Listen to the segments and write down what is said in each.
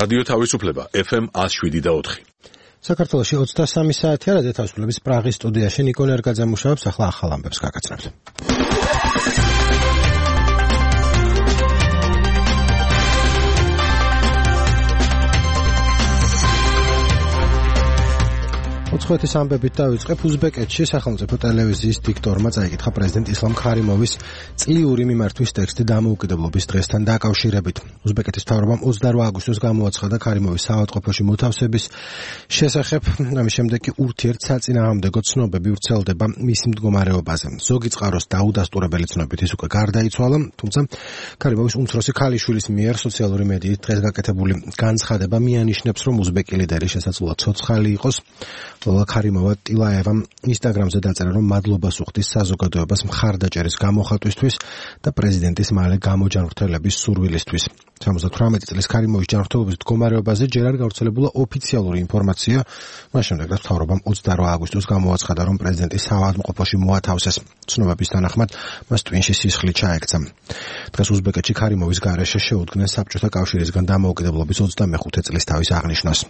რადიო თავისუფლება FM 107.4. საქართველოში 23 საათია რადიო თავისუფლების პრაღის სტუდიაში ნიკო ნერგაძე მუშაობს, ახლა ახალ ამბებს გაგაცნობთ. ოცხოეთის ამბებით დავიწყებ. უზბეკეთში სახელმწიფო ტელევიზიის დიქტორმა წაიკითხა პრეზიდენტ ისლამ ქარიმოვის წლიური მიმართვის ტექსტი დამოუკიდებლობის დღესთან დაკავშირებით. უზბეკეთის მთავრობამ 28 აგვისტოს გამოაცხადა ქარიმოვის საავადმყოფოში მოთავსების შესახებ. ამის შემდეგ კი ურთიერთსაწინააღმდეგო ცნობები ვრცელდება მის მდგომარეობაზე. ზოგი წყაროს დაუდასტურებელი ცნობით ის უკვე გარდაიცვალა, თუმცა ქარიმოვის უმცროსი ქალიშვილის მიერ სოციალური მედიით დღეს გაკეთებული განცხადება მიანიშნებს, რომ უზბეკი ლიდერი შესაძლოა ცოცხალი იყოს. ლოლა ქარიმოვა ტილაევამ ინსტაგრამზე დაწერა, რომ მადლობას უხდის საზოგადოებას მხარდაჭერის გამოხატვისთვის და პრეზიდენტის მალე გამოჯანმრთელების სურვილისთვის. 78 წლის ქარიმოვის ჯანმრთელობის მდგომარეობაზე ჯერ არ გავრცელებულა ოფიციალური ინფორმაცია, მას შემდეგ რაც მთავრობამ 28 აგვისტოს გამოაცხადა, რომ პრეზიდენტი საავადმყოფოში მოათავსეს. ცნობების თანახმად მას ტვინში სისხლი ჩაექცა. დღეს უზბეკეთში ქარიმოვის გარეშე შეუდგნენ საბჭოთა კავშირისგან დამოუკიდებლობის 25 წლის თავის აღნიშვნას.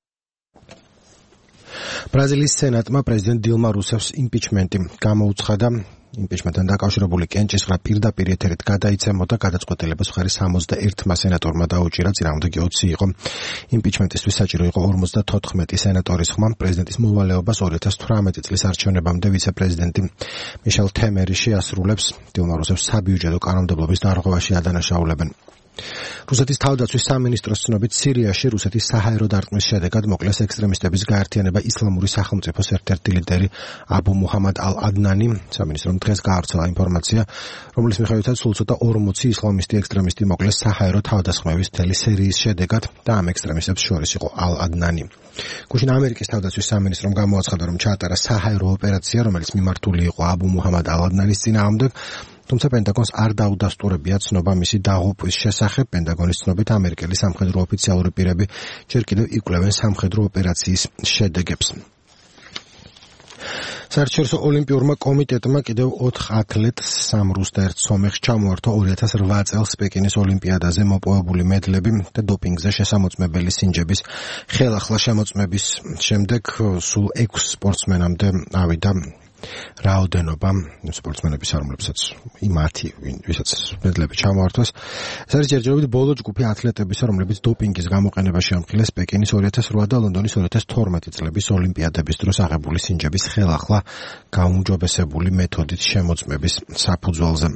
ბრაზილიის სენატმა პრეზიდენტ დილმა რუსევს იმპიჩმენტი გამოუცხადა. იმპიჩმენტთან დაკავშირებული კენჭისყრა პირდაპირ ეთერით გადაიცემოდა, გადაწყვეტილებას მხარი 61 სენატორმა დაუჭირა, წინააღმდეგ 20 იყო. იმპიჩმენტისთვის საჭირო იყო 54 სენატორის ხმა. პრეზიდენტის მოვალეობას 2018 წლის არჩევნებამდე ვიცე-პრეზიდენტი მიშელ თემერი შეასრულებს. დილმა რუსევს საბიუჯეტო კანონმდებლობის დარღვევაში ადანაშაულებენ. რუსეთის თავდაცვის სამინისტროს ცნობით სირიაში რუსეთის საჰაერო დარტყმის შედეგად მოკლეს ექსტრემისტების გაერთიანება ისლამური სახელმწიფოს ერთ-ერთი ლიდერი აბუ მუჰამად ალ-ადნანი. სამინისტრომ დღეს გაავრცელა ინფორმაცია, რომლის მიხედვითაც სულ ცოტა 40 ისლამისტი ექსტრემისტი მოკლეს საჰაერო თავდასხმების მთელი სერიის შედეგად და ამ ექსტრემისტებს შორის იყო ალ-ადნანი. გუშინ ამერიკის თავდაცვის სამინისტრომ გამოაცხადა, რომ ჩაატარა საჰაერო ოპერაცია, რომელიც მიმართული იყო აბუ მუჰამად ალ-ადნანის წინააღმდეგ. თუმცა პენტაგონს არ დაუდასტურებია ცნობა მისი დაღუპვის შესახებ. პენტაგონის ცნობით ამერიკელი სამხედრო ოფიციალური პირები ჯერ კიდევ იკვლევენ სამხედრო ოპერაციის შედეგებს. საერთაშორისო ოლიმპიურმა კომიტეტმა კიდევ 4 ათლეტს სამ რუს და ერთ სომეხს ჩამოართვა 2008 წელს პეკინის ოლიმპიადაზე მოპოვებული მედლები და დოპინგზე შესამოწმებელი სინჯების ხელახლა შემოწმების შემდეგ სულ 6 სპორტსმენამდე ავიდა რაოდენობა სპორტსმენების, რომლებსაც იმათი, ვისაც მედლები ჩამოართვეს. ეს არის ჯერჯერობით ბოლო ჯგუფი ათლეტებისა, რომლებიც დოპინგის გამოყენებაში ამხილეს პეკინის 2008 და ლონდონის 2012 წლების ოლიმპიადების დროს აღებული სინჯების ხელახლა გაუმჯობესებული მეთოდით შემოწმების საფუძველზე.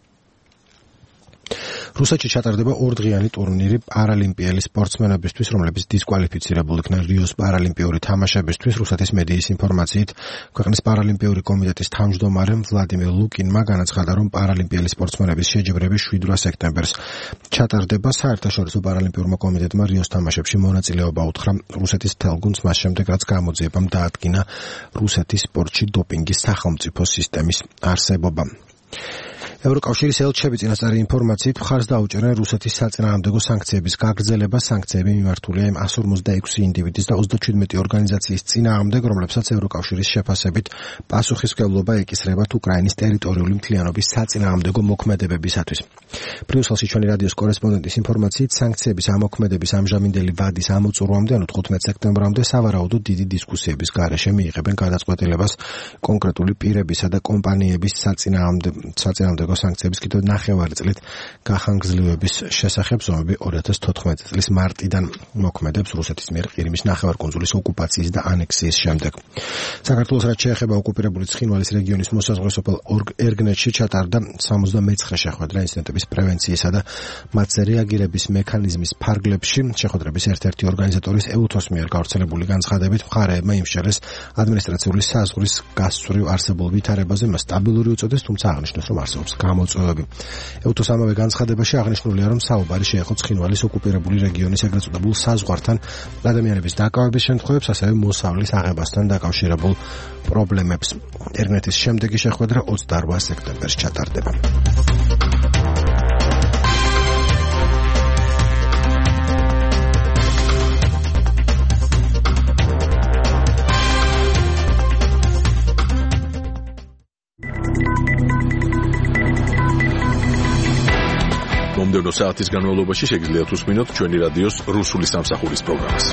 რუსეთში ჩატარდება 2დღიანი ტურნირი პარალიმპიელი სპორტსმენებისთვის, რომლებიც დისკვალიფიცირებულ იქნენ რიოს პარალიმპიური თამაშებისთვის. რუსეთის მედიის ინფორმაციით, ქვეყნის პარალიმპიური კომიტეტის თავმჯდომარე ვლადიმერ ლუკინმა განაცხადა, რომ პარალიმპიელი სპორტსმენების შეჯიბრება 7 სექტემბერს ჩატარდება. საერთაშორისო პარალიმპიურმა კომიტეტმა რიოს თამაშებში მონაწილეობა უთხრა რუსეთის თელგუნდს მას შემდეგ, რაც გამოძიებამ დაადგინა რუსეთის სპორტში დოპინგის სახელმწიფო სისტემის არსებობა. ევროკავშირის ელჩები წინასწარი ინფორმაციით მხარს დაუჭერენ რუსეთის საწინააღმდეგო სანქციების გაგრძელებას. სანქციები მიმართულია იმ 156 ინდივიდის და 37 ორგანიზაციის წინააღმდეგ, რომლებსაც ევროკავშირის შეფასებით პასუხისმგებლობა ეკისრებათ უკრაინის ტერიტორიული მთლიანობის საწინააღმდეგო მოქმედებებისათვის. ბრიუსელში ჩვენი რადიოს კორესპონდენტის ინფორმაციით, სანქციების ამოქმედების ამჟამინდელი ვადის ამოწურვამდე, ანუ 15 სექტემბრამდე, სავარაუდოდ დიდი დისკუსიების გარეშე მიიღებენ გადაწყვეტილებას კონკრეტული პირებისა და კომპანიების საწინააღმდეგო სანქციების კიდევ 9 წლით გახანგრძლივების შესახებ. ზომები 2014 წლის მარტიდან მოქმედებს რუსეთის მიერ ყირიმის ნახევარკუნძულის ოკუპაციის და ანექსიის შემდეგ. საქართველოს რაც შეეხება ოკუპირებული ცხინვალის რეგიონის მოსაზღვრე სოფელ ერგნეთში ჩატარდა 69 შეხვედრა ინციდენტების პრევენციისა და მათზე რეაგირების მექანიზმის ფარგლებში. შეხვედრების ერთ-ერთი ორგანიზატორის EUTOS მიერ გავრცელებული განცხადებით მხარეებმა იმსჯელეს ადმინისტრაციული საზღვრის გასწვრივ არსებულ ვითარებაზე, მას სტაბილური უწოდეს, თუმცა აღნიშნეს, რომ არსებობს გამოწვევები. EUTOS ამავე განცხადებაში აღნიშნულია, რომ საუბარი შეეხო ცხინვალის ოკუპირებული რეგიონის ეგრეთ წოდებულ საზღვართან ადამიანების დაკავების შემთხვევებს, ასევე მოსავლის აღებასთან დაკავშირებულ პრობლემებს. ერგნეთის შემდეგი შეხვედრა 28 სექტემბერს ჩატარდება. მომდევნო საათის განმავლობაში შეგიძლიათ უსმინოთ ჩვენი რადიოს რუსული სამსახურის პროგრამას.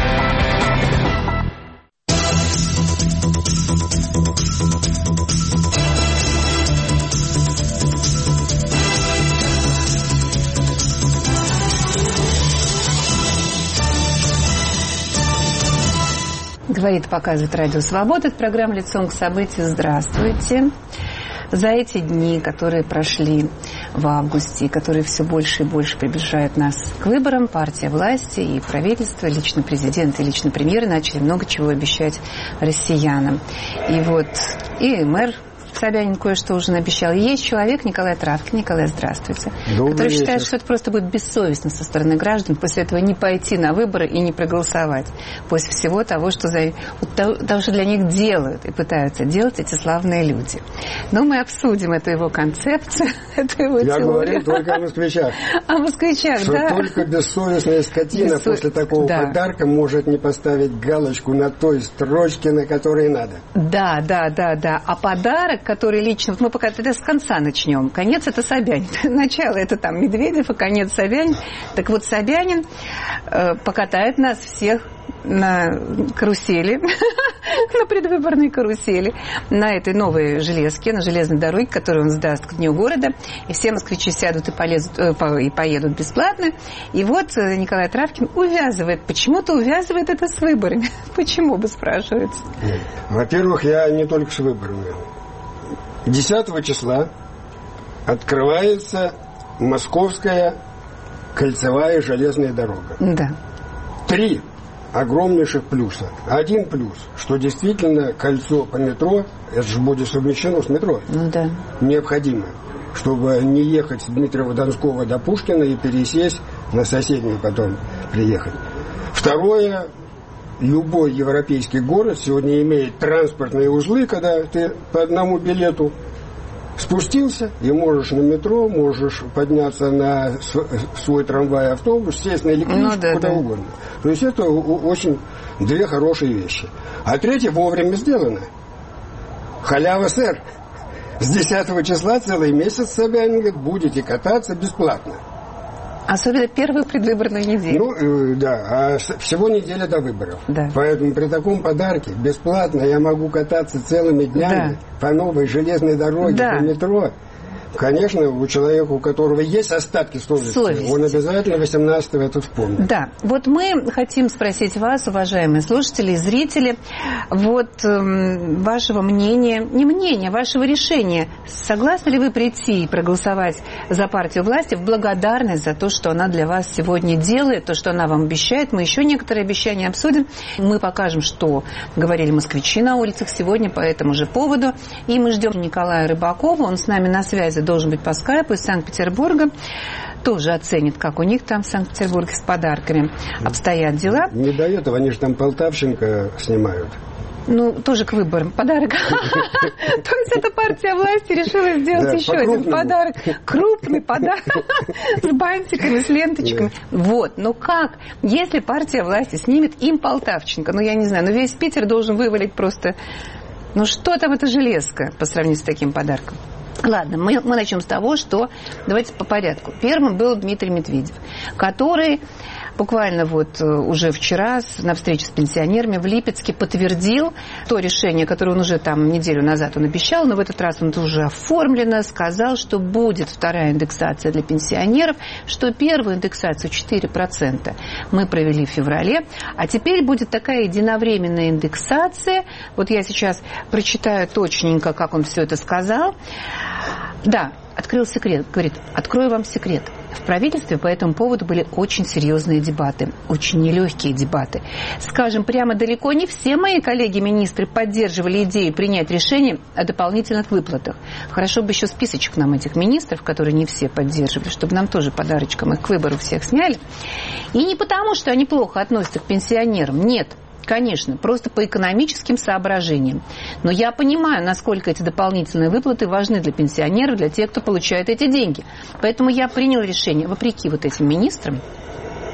Говорит, показывает Радио Свобода. Это программа «Лицом к событию». Здравствуйте. За эти дни, которые прошли в августе, которые все больше и больше приближают нас к выборам, партия власти и правительство, лично президент и лично премьер начали много чего обещать россиянам. И вот и мэр Собянин кое-что уже обещал. И есть человек, Николай Травкин. Николай, здравствуйте. Который считает, что это просто будет бессовестно со стороны граждан после этого не пойти на выборы и не проголосовать. После всего того, что для них делают и пытаются делать эти славные люди. Но мы обсудим эту его концепцию, эту его теорию. Я говорю только о москвичах. О москвичах, что да. Что только бессовестная скотина после такого подарка может не поставить галочку на той строчке, на которой надо. Да. А подарок, который лично... Мы пока это с конца начнем. Конец — это Собянин. Начало — это там Медведев, а конец — Собянин. Так вот, Собянин покатает нас всех на карусели, на предвыборной карусели, на этой новой железке, на железной дороге, которую он сдаст к Дню города. И все москвичи сядут и поедут бесплатно. И вот Николай Травкин почему-то увязывает это с выборами. Почему, бы спрашивается? Во-первых, я не только с выборами. 10 числа открывается Московская кольцевая железная дорога. Да. 3 огромнейших плюса. Один плюс, что действительно кольцо по метро, это же будет совмещено с метро. Да. Необходимо, чтобы не ехать с Дмитриева-Донского до Пушкина и пересесть на соседнюю потом приехать. Второе, любой европейский город сегодня имеет транспортные узлы, когда ты по одному билету спустился и можешь на метро, можешь подняться на свой трамвай, автобус, сесть на электричку, куда угодно. То есть это очень две хорошие вещи. А третье вовремя сделано. Халява, сэр. С 10 числа целый месяц, Собянин говорит, будете кататься бесплатно. Особенно первую предвыборную неделю. Да, а всего неделя до выборов. Да. Поэтому при таком подарке бесплатно я могу кататься целыми днями по новой железной дороге, по метро. Конечно, у человека, у которого есть остатки совести, он обязательно 18-го это вспомнит. Да, вот мы хотим спросить вас, уважаемые слушатели и зрители, вот вашего мнения, не мнения, вашего решения. Согласны ли вы прийти и проголосовать за партию власти в благодарность за то, что она для вас сегодня делает, то, что она вам обещает? Мы еще некоторые обещания обсудим. Мы покажем, что говорили москвичи на улицах сегодня по этому же поводу. И мы ждем Николая Рыбакова, он с нами на связи. Должен быть по скайпу из Санкт-Петербурга. Тоже оценит, как у них там в Санкт-Петербурге с подарками обстоят дела. Не до этого, они же там Полтавченко снимают. Тоже к выборам подарок. То есть эта партия власти решила сделать еще один подарок. Крупный подарок. С бантиками, с ленточками. Вот. Но как? Если партия власти снимет им Полтавченко, я не знаю, весь Питер должен вывалить просто... что там эта железка по сравнению с таким подарком? Ладно, мы начнем с того, что... Давайте по порядку. Первым был Дмитрий Медведев, который буквально уже вчера на встрече с пенсионерами в Липецке подтвердил то решение, которое он уже неделю назад обещал, но в этот раз он это уже оформлено, сказал, что будет вторая индексация для пенсионеров, что первую индексацию 4% мы провели в феврале, а теперь будет такая единовременная индексация. Вот я сейчас прочитаю точненько, как он все это сказал. Да, открыл секрет. Говорит, открою вам секрет. В правительстве по этому поводу были очень серьезные дебаты, очень нелегкие дебаты. Скажем прямо, далеко не все мои коллеги-министры поддерживали идею принять решение о дополнительных выплатах. Хорошо бы еще списочек нам этих министров, которые не все поддерживали, чтобы нам тоже подарочком их к выбору всех сняли. И не потому, что они плохо относятся к пенсионерам, нет. Конечно, просто по экономическим соображениям. Но я понимаю, насколько эти дополнительные выплаты важны для пенсионеров, для тех, кто получает эти деньги. Поэтому я принял решение, вопреки этим министрам,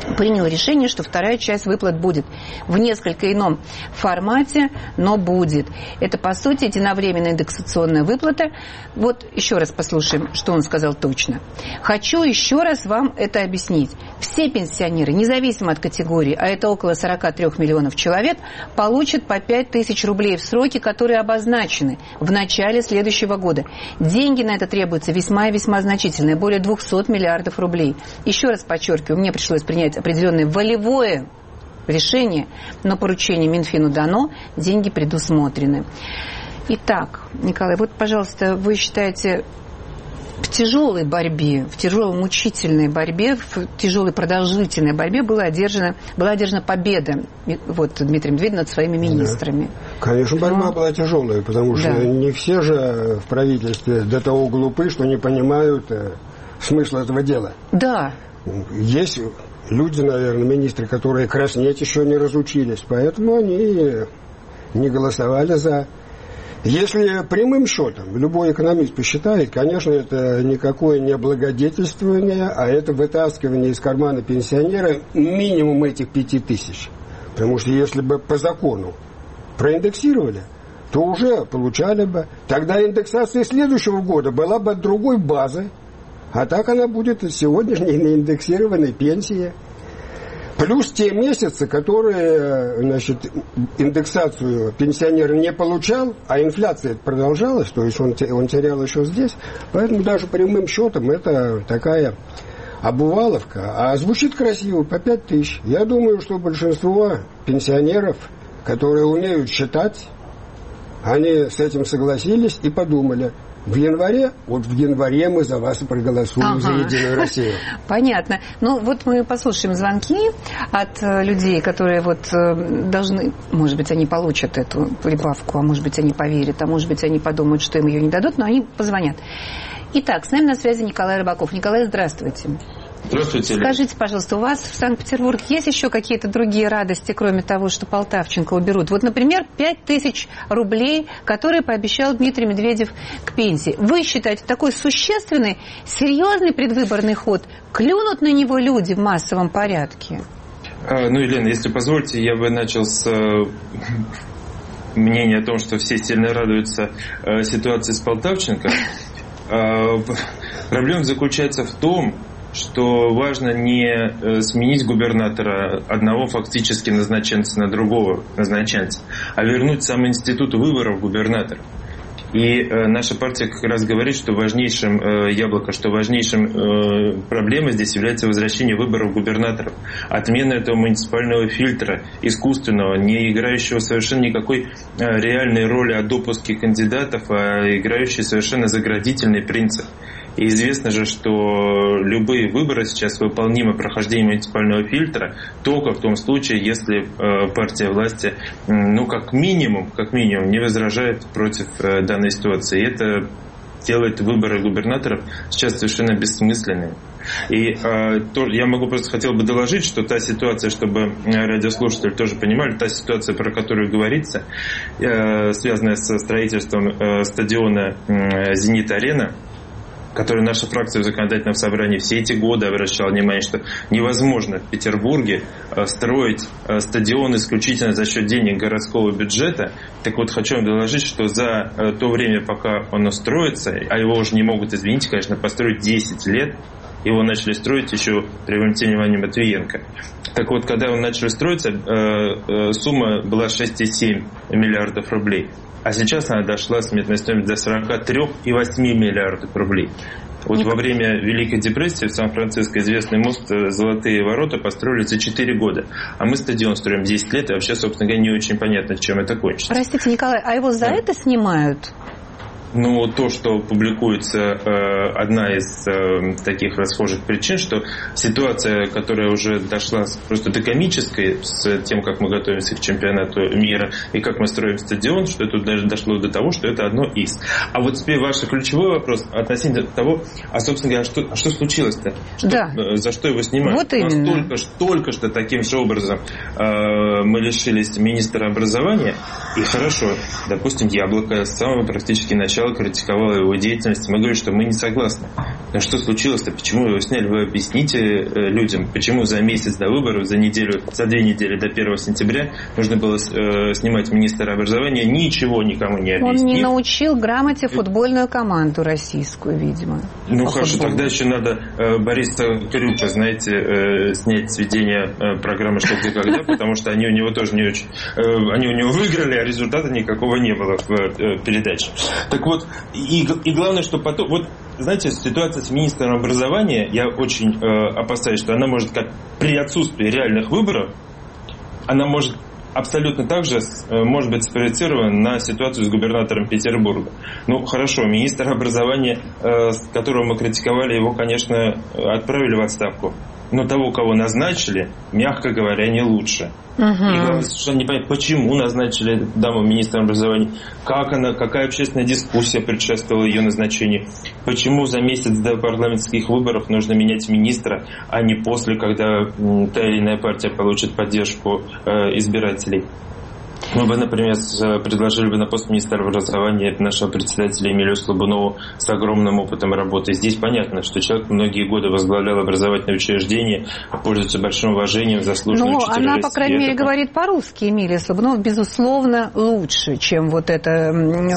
принял решение, что вторая часть выплат будет в несколько ином формате, но будет. Это, по сути, единовременная индексационная выплата. Вот еще раз послушаем, что он сказал точно. Хочу еще раз вам это объяснить. Все пенсионеры, независимо от категории, а это около 43 миллионов человек, получат по 5 тысяч рублей в сроки, которые обозначены в начале следующего года. Деньги на это требуются весьма и весьма значительные, более 200 миллиардов рублей. Еще раз подчеркиваю, мне пришлось принять определенное волевое решение, но поручение Минфину дано, деньги предусмотрены. Итак, Николай, вот, пожалуйста, вы считаете, в тяжелой борьбе, в тяжелой мучительной борьбе, в тяжелой продолжительной борьбе была одержана победа Дмитрия Медведева над своими министрами. Да. Конечно, борьба была тяжелая, потому что не все же в правительстве до того глупы, что не понимают смысла этого дела. Да. Есть люди, наверное, министры, которые краснеть еще не разучились, поэтому они не голосовали за. Если прямым счетом любой экономист посчитает, конечно, это никакое не облагодетельствование, а это вытаскивание из кармана пенсионера минимум этих 5000. Потому что если бы по закону проиндексировали, то уже получали бы. Тогда индексация следующего года была бы от другой базы. А так она будет от сегодняшней неиндексированной пенсии. Плюс те месяцы, которые, индексацию пенсионер не получал, а инфляция продолжалась, то есть он терял еще здесь. Поэтому даже прямым счетом это такая обуваловка. А звучит красиво, по 5000. Я думаю, что большинство пенсионеров, которые умеют считать, они с этим согласились и подумали: в январе мы за вас и проголосуем, за Единую Россию. Понятно. Ну, вот мы послушаем звонки от людей, которые должны, может быть, они получат эту прибавку, а может быть, они поверят, а может быть, они подумают, что им ее не дадут, но они позвонят. Итак, с нами на связи Николай Рыбаков. Николай, здравствуйте. Здравствуйте. Скажите, пожалуйста, у вас в Санкт-Петербурге есть еще какие-то другие радости, кроме того, что Полтавченко уберут? Вот, например, 5000 рублей, которые пообещал Дмитрий Медведев к пенсии. Вы считаете, такой существенный, серьезный предвыборный ход? Клюнут на него люди в массовом порядке? Елена, если позволите, я бы начал с мнения о том, что все сильно радуются ситуации с Полтавченко. Проблема заключается в том, что важно не сменить губернатора одного фактически назначенца на другого назначенца, а вернуть сам институт выборов губернатора. И наша партия как раз говорит, что важнейшим проблемой здесь является возвращение выборов губернаторов. Отмена этого муниципального фильтра, искусственного, не играющего совершенно никакой реальной роли о допуске кандидатов, а играющий совершенно заградительный принцип. И известно же, что любые выборы сейчас выполнимы прохождением муниципального фильтра только в том случае, если партия власти, как минимум, не возражает против данной ситуации. И это делает выборы губернаторов сейчас совершенно бессмысленными. И я хотел бы доложить, что та ситуация, чтобы радиослушатели тоже понимали, та ситуация, про которую говорится, связанная со строительством стадиона «Зенит-Арена», которую наша фракция в законодательном собрании все эти годы обращала внимание, что невозможно в Петербурге строить стадион исключительно за счет денег городского бюджета. Так вот, хочу вам доложить, что за то время, пока оно строится, а его уже не могут, извините, конечно, построить 10 лет, его начали строить еще при Валентине Ивановне Матвиенко. Так вот, когда он начал строиться, сумма была 6,7 миллиардов рублей. А сейчас она дошла с метной стоимостью до 43,8 миллиардов рублей. Во время Великой депрессии в Сан-Франциско известный мост «Золотые ворота» построили за 4 года. А мы стадион строим 10 лет, и вообще, собственно говоря, не очень понятно, чем это кончится. Простите, Николай, а его за это снимают? То, что публикуется, одна из таких расхожих причин, что ситуация, которая уже дошла просто до комической, с тем, как мы готовимся к чемпионату мира и как мы строим стадион, что это даже дошло до того, что это одно из. А вот теперь ваш ключевой вопрос относительно того, собственно говоря, что случилось-то? За что его снимают? Вот именно. Только что таким же образом мы лишились министра образования, и хорошо, допустим, Яблоко с самого практически начала возмущало, критиковало его деятельность. Мы говорим, что мы не согласны. Но что случилось-то? Почему его сняли? Вы объясните людям, почему за месяц до выборов, за 2 недели до 1 сентября нужно было снимать министра образования, ничего никому не объяснив. Он не научил грамоте футбольную команду российскую, видимо. Ну хорошо, тогда еще надо Бориса Крюка, знаете, снять с ведения программы «Что, где, когда», потому что они у него тоже не очень... Они у него выиграли, а результата никакого не было в передаче. Так вот, и главное, что потом... Вот, знаете, ситуация с министром образования, я очень опасаюсь, что она может, как при отсутствии реальных выборов, она может абсолютно так же может быть спроецирована на ситуацию с губернатором Петербурга. Ну, хорошо, министр образования, которого мы критиковали, его, конечно, отправили в отставку. Но того, кого назначили, мягко говоря, не лучше. И главное, совершенно непонятно, почему назначили даму министром образования, какая общественная дискуссия предшествовала ее назначению, почему за месяц до парламентских выборов нужно менять министра, а не после, когда та или иная партия получит поддержку избирателей. Мы бы, например, предложили бы на пост министра образования нашего председателя Эмилию Слабунову с огромным опытом работы. Здесь понятно, что человек многие годы возглавлял образовательные учреждения, пользуется большим уважением, заслуженный учитель России. Она, по крайней мере, говорит по-русски. Эмилия Слабунова, безусловно, лучше, чем вот это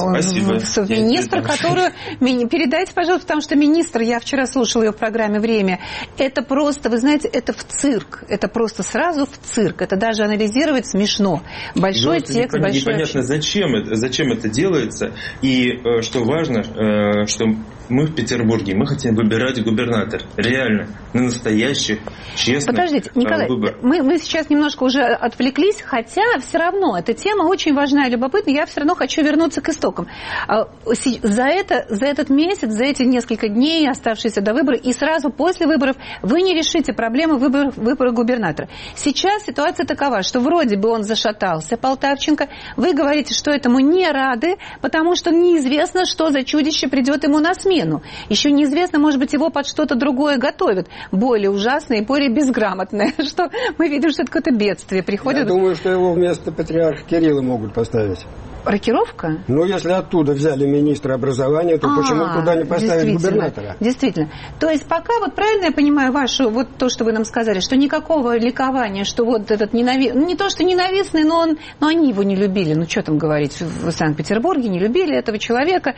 министр, который... Передайте, пожалуйста, потому что министр, я вчера слушала ее в программе «Время», это просто, вы знаете, это в цирк. Это просто сразу в цирк. Это даже анализировать смешно. Большой текст, непонятно, зачем это делается. И что важно, что мы в Петербурге, мы хотим выбирать губернатора. Реально, на настоящих, честных выборах. Подождите, Николай, мы сейчас немножко уже отвлеклись, хотя все равно эта тема очень важна и любопытна. Я все равно хочу вернуться к истокам. За этот месяц, за эти несколько дней, оставшиеся до выборов, и сразу после выборов, вы не решите проблему выбора губернатора. Сейчас ситуация такова, что вроде бы он зашатался, Полтавченко. Вы говорите, что этому не рады, потому что неизвестно, что за чудище придет ему на смену. Еще неизвестно, может быть, его под что-то другое готовят, более ужасное и более безграмотное, что мы видим, что это какое-то бедствие приходит. Я думаю, что его вместо патриарха Кирилла могут поставить. Рокировка? Ну, если оттуда взяли министра образования, то почему туда не поставить губернатора? Действительно. То есть пока, вот правильно я понимаю вашу, вот то, что вы нам сказали, что никакого ликования, что вот этот не то, что ненавистный, но они его не любили. Ну, что там говорить, в Санкт-Петербурге не любили этого человека,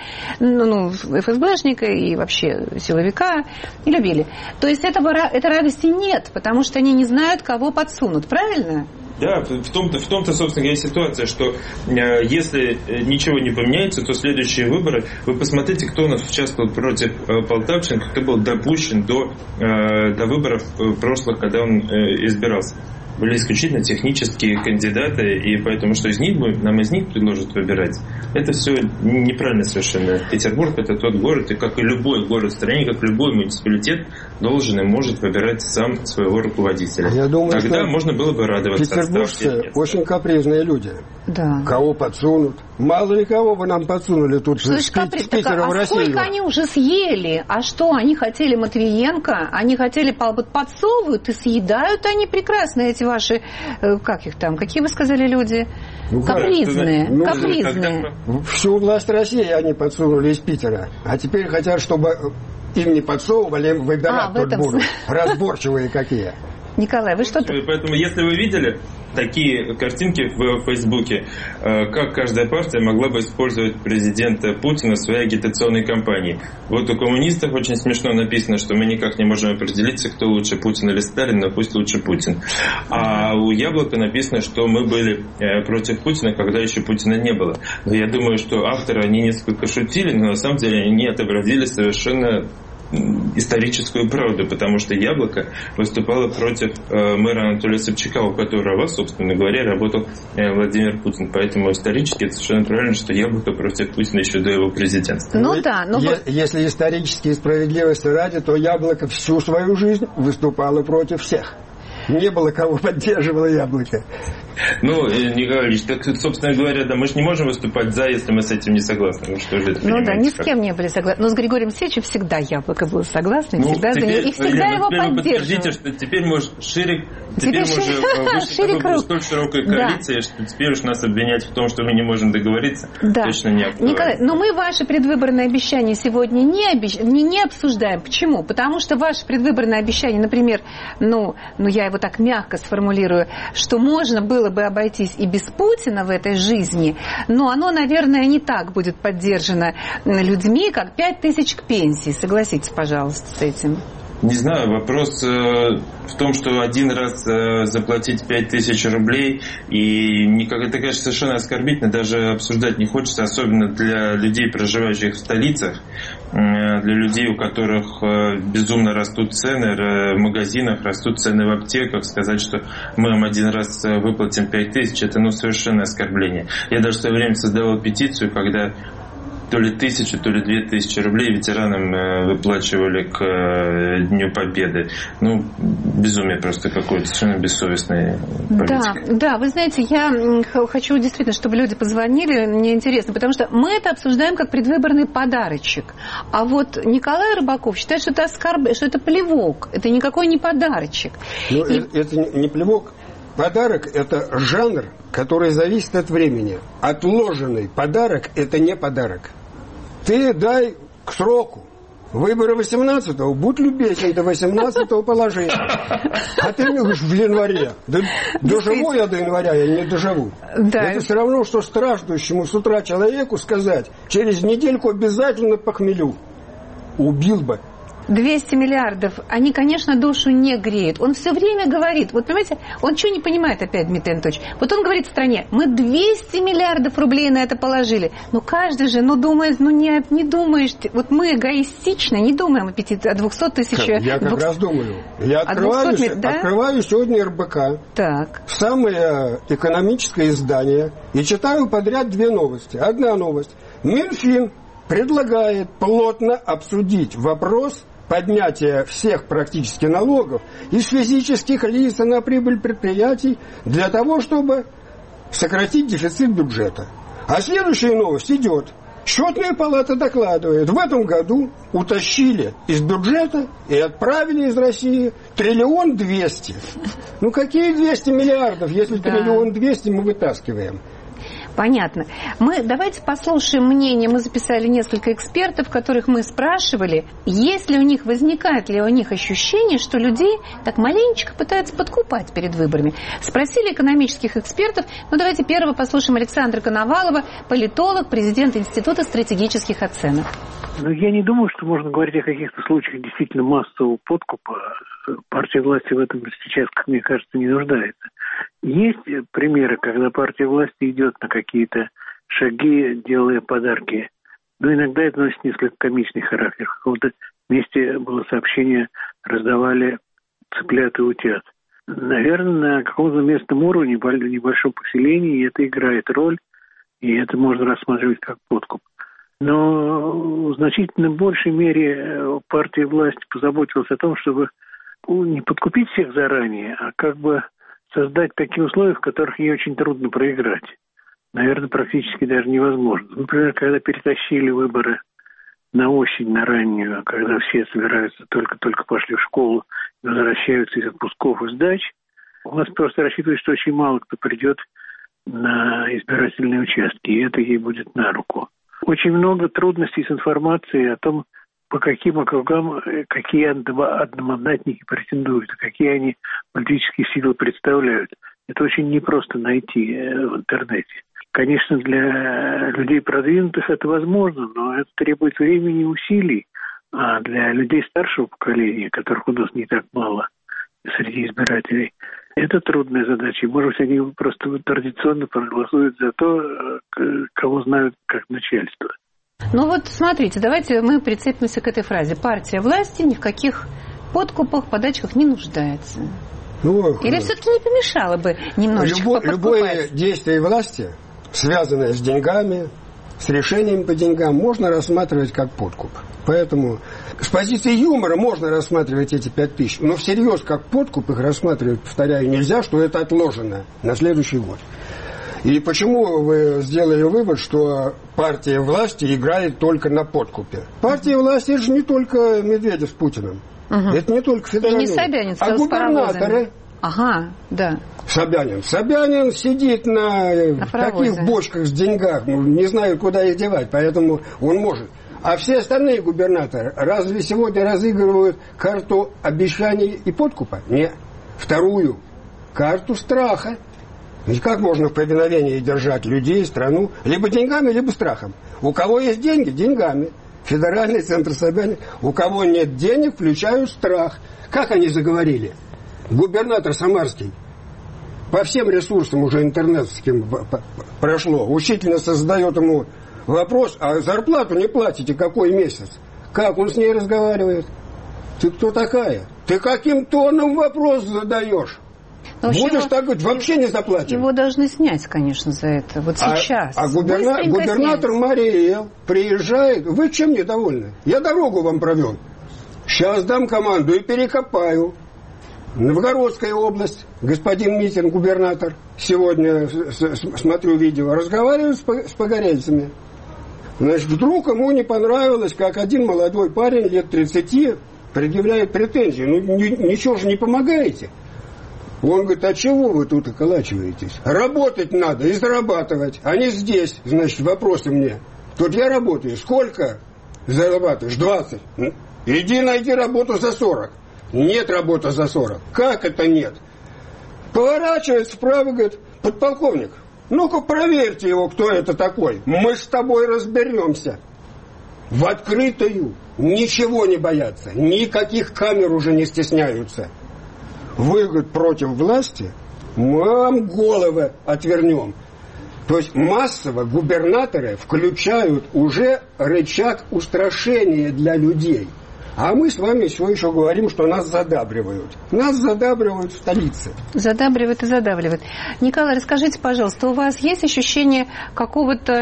ФСБшника и вообще силовика не любили. То есть этой радости нет, потому что они не знают, кого подсунут. Правильно? Да, в том-то, собственно говоря, ситуация, что если ничего не поменяется, то следующие выборы, вы посмотрите, кто у нас участвовал против Полтавченко, кто был допущен до выборов прошлых, когда он избирался. Были исключительно технические кандидаты, и поэтому что нам из них предложат выбирать, это все неправильно совершенно. Петербург — это тот город, и как и любой город в стране, как любой муниципалитет, должен и может выбирать сам своего руководителя. Я думаю, тогда можно было бы радоваться. Петербуржцы очень капризные люди. Да. Кого подсунут? Мало ли кого бы нам подсунули тут с Питера в Россию. Сколько они уже съели? А что, они хотели Матвиенко? Они хотели подсовывают и съедают они прекрасно эти ваши, как их там, какие вы сказали люди? Капризные. Капризные. Всю власть России они подсунули из Питера. А теперь хотят, чтобы им не подсовывали, им выбирать тут будут. Разборчивые какие. Николай, вы что-то... Поэтому, если вы видели такие картинки в Фейсбуке, как каждая партия могла бы использовать президента Путина в своей агитационной кампании. Вот у коммунистов очень смешно написано, что мы никак не можем определиться, кто лучше, Путин или Сталин, но пусть лучше Путин. А у Яблока написано, что мы были против Путина, когда еще Путина не было. Но я думаю, что авторы, они несколько шутили, но на самом деле они отобразили совершенно историческую правду, потому что Яблоко выступало против мэра Анатолия Собчака, у которого, собственно говоря, работал Владимир Путин. Поэтому исторически это совершенно правильно, что Яблоко против Путина еще до его президентства. Ну да, но... Если исторически справедливости ради, то Яблоко всю свою жизнь выступало против всех. Не было кого поддерживало Яблоко. Ну, Николай Ильич, так, собственно говоря, да, мы же не можем выступать за, если мы с этим не согласны. Ну, что же это, ну да, ни с кем не были согласны. Но с Григорием Алексеевичем всегда яблоко было согласна, и всегда за него, и всегда его поддерживала. Что теперь мы уже шире столь широкой коалиции, что теперь уж нас обвинять в том, что мы не можем договориться, точно не актуально. Николай, но мы ваши предвыборные обещания сегодня не обсуждаем. Почему? Потому что ваши предвыборные обещания, например, я его так мягко сформулирую, что можно было бы обойтись и без Путина в этой жизни, но оно, наверное, не так будет поддержано людьми, как 5000 к пенсии. Согласитесь, пожалуйста, с этим. Не знаю, вопрос в том, что один раз заплатить 5000 рублей, и это, конечно, совершенно оскорбительно, даже обсуждать не хочется, особенно для людей, проживающих в столицах, для людей, у которых безумно растут цены в магазинах, растут цены в аптеках, сказать, что мы им один раз выплатим 5000, это совершенно оскорбление. Я даже в свое время создавал петицию, когда то ли 1000, то ли 2000 рублей ветеранам выплачивали к Дню Победы. Безумие просто какое-то, совершенно бессовестное политика. Да, вы знаете, я хочу действительно, чтобы люди позвонили, мне интересно, потому что мы это обсуждаем как предвыборный подарочек. А вот Николай Рыбаков считает, что это плевок, это никакой не подарочек. Это не плевок. Подарок – это жанр, который зависит от времени. Отложенный подарок – это не подарок. Ты дай к сроку. Выборы 18-го, будь любезен, до 18-го положи. А ты мне говоришь, в январе. Да доживу я до января, я не доживу. Да. Это все равно, что страждущему с утра человеку сказать, через недельку обязательно похмелю. Убил бы. 200 миллиардов, они, конечно, душу не греют. Он все время говорит, вот понимаете, он что не понимает опять, Дмитрий Анатольевич? Вот он говорит стране, мы 200 миллиардов рублей на это положили. Каждый же, думает, не думаешь, вот мы эгоистично не думаем о 200 тысяч. Я как раз думаю. Я открываю сегодня РБК, так. Самое экономическое издание, и читаю подряд две новости. Одна новость. Минфин предлагает плотно обсудить вопрос поднятия всех практически налогов из физических лиц на прибыль предприятий для того, чтобы сократить дефицит бюджета. А следующая новость идет. Счетная палата докладывает, в этом году утащили из бюджета и отправили из России 1 200 000 000. Какие 200 миллиардов, если 1 200 000 000 мы вытаскиваем? Понятно. Давайте послушаем мнение. Мы записали несколько экспертов, которых мы спрашивали, возникает ли у них ощущение, что людей так маленечко пытаются подкупать перед выборами. Спросили экономических экспертов. Давайте первого послушаем Александра Коновалова, политолог, президент Института стратегических оценок. Я не думаю, что можно говорить о каких-то случаях действительно массового подкупа. Партия власти в этом сейчас, как мне кажется, не нуждается. Есть примеры, когда партия власти идет на какие-то шаги, делая подарки. Иногда это носит несколько комичный характер. В каком-то месте было сообщение, раздавали цыплят и утят. Наверное, на каком-то местном уровне, в небольшом поселении это играет роль, и это можно рассматривать как подкуп. Но в значительно большей мере партия власти позаботилась о том, чтобы не подкупить всех заранее, а как бы создать такие условия, в которых ей очень трудно проиграть. Наверное, практически даже невозможно. Например, когда перетащили выборы на осень, на раннюю, когда все собираются, только пошли в школу, возвращаются из отпусков и сдач, у нас просто рассчитывают, что очень мало кто придет на избирательные участки, и это ей будет на руку. Очень много трудностей с информацией о том, по каким округам какие одномандатники претендуют, какие они политические силы представляют. Это очень непросто найти в интернете. Конечно, для людей продвинутых это возможно, но это требует времени и усилий. А для людей старшего поколения, которых у нас не так мало среди избирателей, это трудная задача. Может быть, они просто традиционно проголосуют за то, кого знают как начальство. Смотрите, давайте мы прицепимся к этой фразе. Партия власти ни в каких подкупах, подачках не нуждается. Или все-таки не помешало бы немножечко Любое действие власти, связанное с деньгами, с решениями по деньгам можно рассматривать как подкуп. Поэтому с позиции юмора можно рассматривать эти 5000, но всерьез как подкуп их рассматривать, повторяю, нельзя, что это отложено на следующий год. И почему вы сделали вывод, что партия власти играет только на подкупе? Партия власти – это же не только Медведев с Путиным. Это не только Федоров. И не Собянин, а губернаторы. Ага, да. Собянин сидит на таких бочках с деньгами, не знаю, куда их девать, поэтому он может. А все остальные губернаторы разве сегодня разыгрывают карту обещаний и подкупа? Нет. Вторую карту страха. Ведь как можно в повиновении держать людей, страну? Либо деньгами, либо страхом. У кого есть деньги? Деньгами. Федеральный центр Собянин. У кого нет денег, включают страх. Как они заговорили? Губернатор Самарский по всем ресурсам уже интернетским прошло. Учительно задает ему вопрос, а зарплату не платите какой месяц? Как он с ней разговаривает? Ты кто такая? Ты каким тоном вопрос задаешь? Будешь так говорить, вообще не заплатим. Его должны снять, конечно, за это. Вот сейчас. А губернатор Мария Эл приезжает. Вы чем недовольны? Я дорогу вам провел. Сейчас дам команду и перекопаю. Новгородская область. Господин Митин, губернатор, сегодня смотрю видео, разговаривает с погорельцами. Значит, вдруг ему не понравилось, как один молодой парень лет 30 предъявляет претензии. Ну, ничего же не помогаете. Он говорит, а чего вы тут околачиваетесь? Работать надо и зарабатывать. А не здесь, значит, вопросы мне. Тут я работаю. Сколько зарабатываешь? 20. Иди найди работу за 40. Нет работы за 40. Как это нет? Поворачивается вправо, говорит, подполковник, ну-ка проверьте его, кто это такой. Мы с тобой разберемся. В открытую. Ничего не боятся. Никаких камер уже не стесняются. Вы, говорит, против власти, мы вам головы отвернем. То есть массово губернаторы включают уже рычаг устрашения для людей. А мы с вами все еще говорим, что нас задабривают. Нас задабривают в столице. Задабривают и задавливают. Николай, расскажите, пожалуйста, у вас есть ощущение какого-то,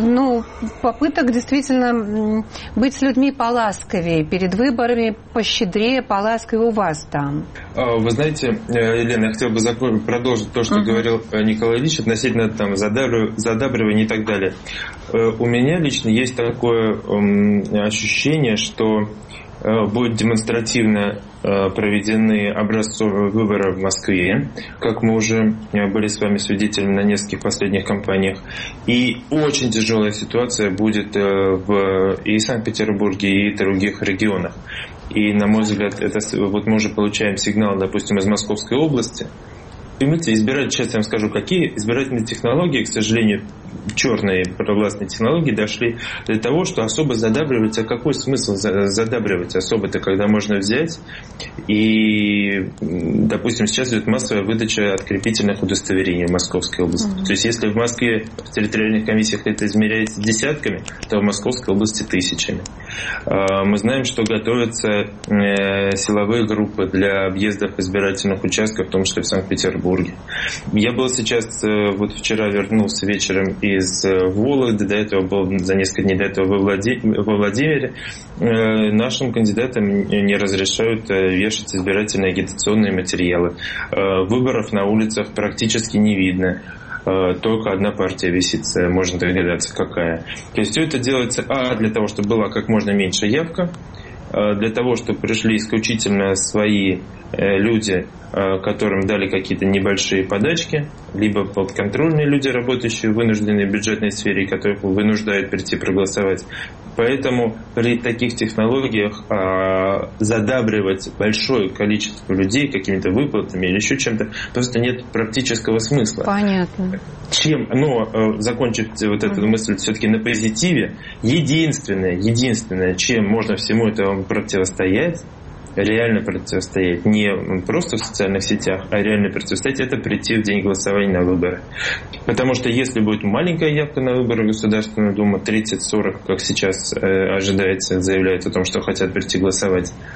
попыток действительно быть с людьми поласковее, перед выборами пощедрее, поласковее у вас там? Вы знаете, Елена, я хотел бы продолжить то, что говорил Николай Ильич относительно там задабривания и так далее. У меня лично есть такое ощущение, что будут демонстративно проведены образцовые выборы в Москве, как мы уже были с вами свидетелями на нескольких последних кампаниях. И очень тяжелая ситуация будет и в Санкт-Петербурге, и в других регионах. И, на мой взгляд, вот мы уже получаем сигнал, допустим, из Московской области. Понимаете, сейчас я вам скажу, какие избирательные технологии, к сожалению, черные провластные технологии дошли для того, что особо задабривать, а какой смысл задабривать особо-то, когда можно взять и, допустим, сейчас идет массовая выдача открепительных удостоверений в Московской области. То есть, если в Москве в территориальных комиссиях это измеряется десятками, то в Московской области тысячами. Мы знаем, что готовятся силовые группы для объездов избирательных участков, в том числе в Санкт-Петербурге. Я был сейчас, вот вчера вернулся вечером из Вологды, до этого был за несколько дней до этого во Владимире. Нашим кандидатам не разрешают вешать избирательные агитационные материалы. Выборов на улицах практически не видно. Только одна партия висит, можно догадаться, какая. То есть все это делается, для того, чтобы была как можно меньше явка, для того, чтобы пришли исключительно свои люди, которым дали какие-то небольшие подачки, либо подконтрольные люди, работающие в вынужденной бюджетной сфере, которых вынуждают прийти проголосовать. Поэтому при таких технологиях задабривать большое количество людей какими-то выплатами или еще чем-то просто нет практического смысла. Понятно. Но закончить вот эту мысль все-таки на позитиве, единственное, чем можно всему этому противостоять, реально противостоять, не просто в социальных сетях, а реально противостоять, это прийти в день голосования на выборы. Потому что если будет маленькая явка на выборы в Государственную Думу, 30-40, как сейчас ожидается, заявляют о том, что хотят прийти голосовать,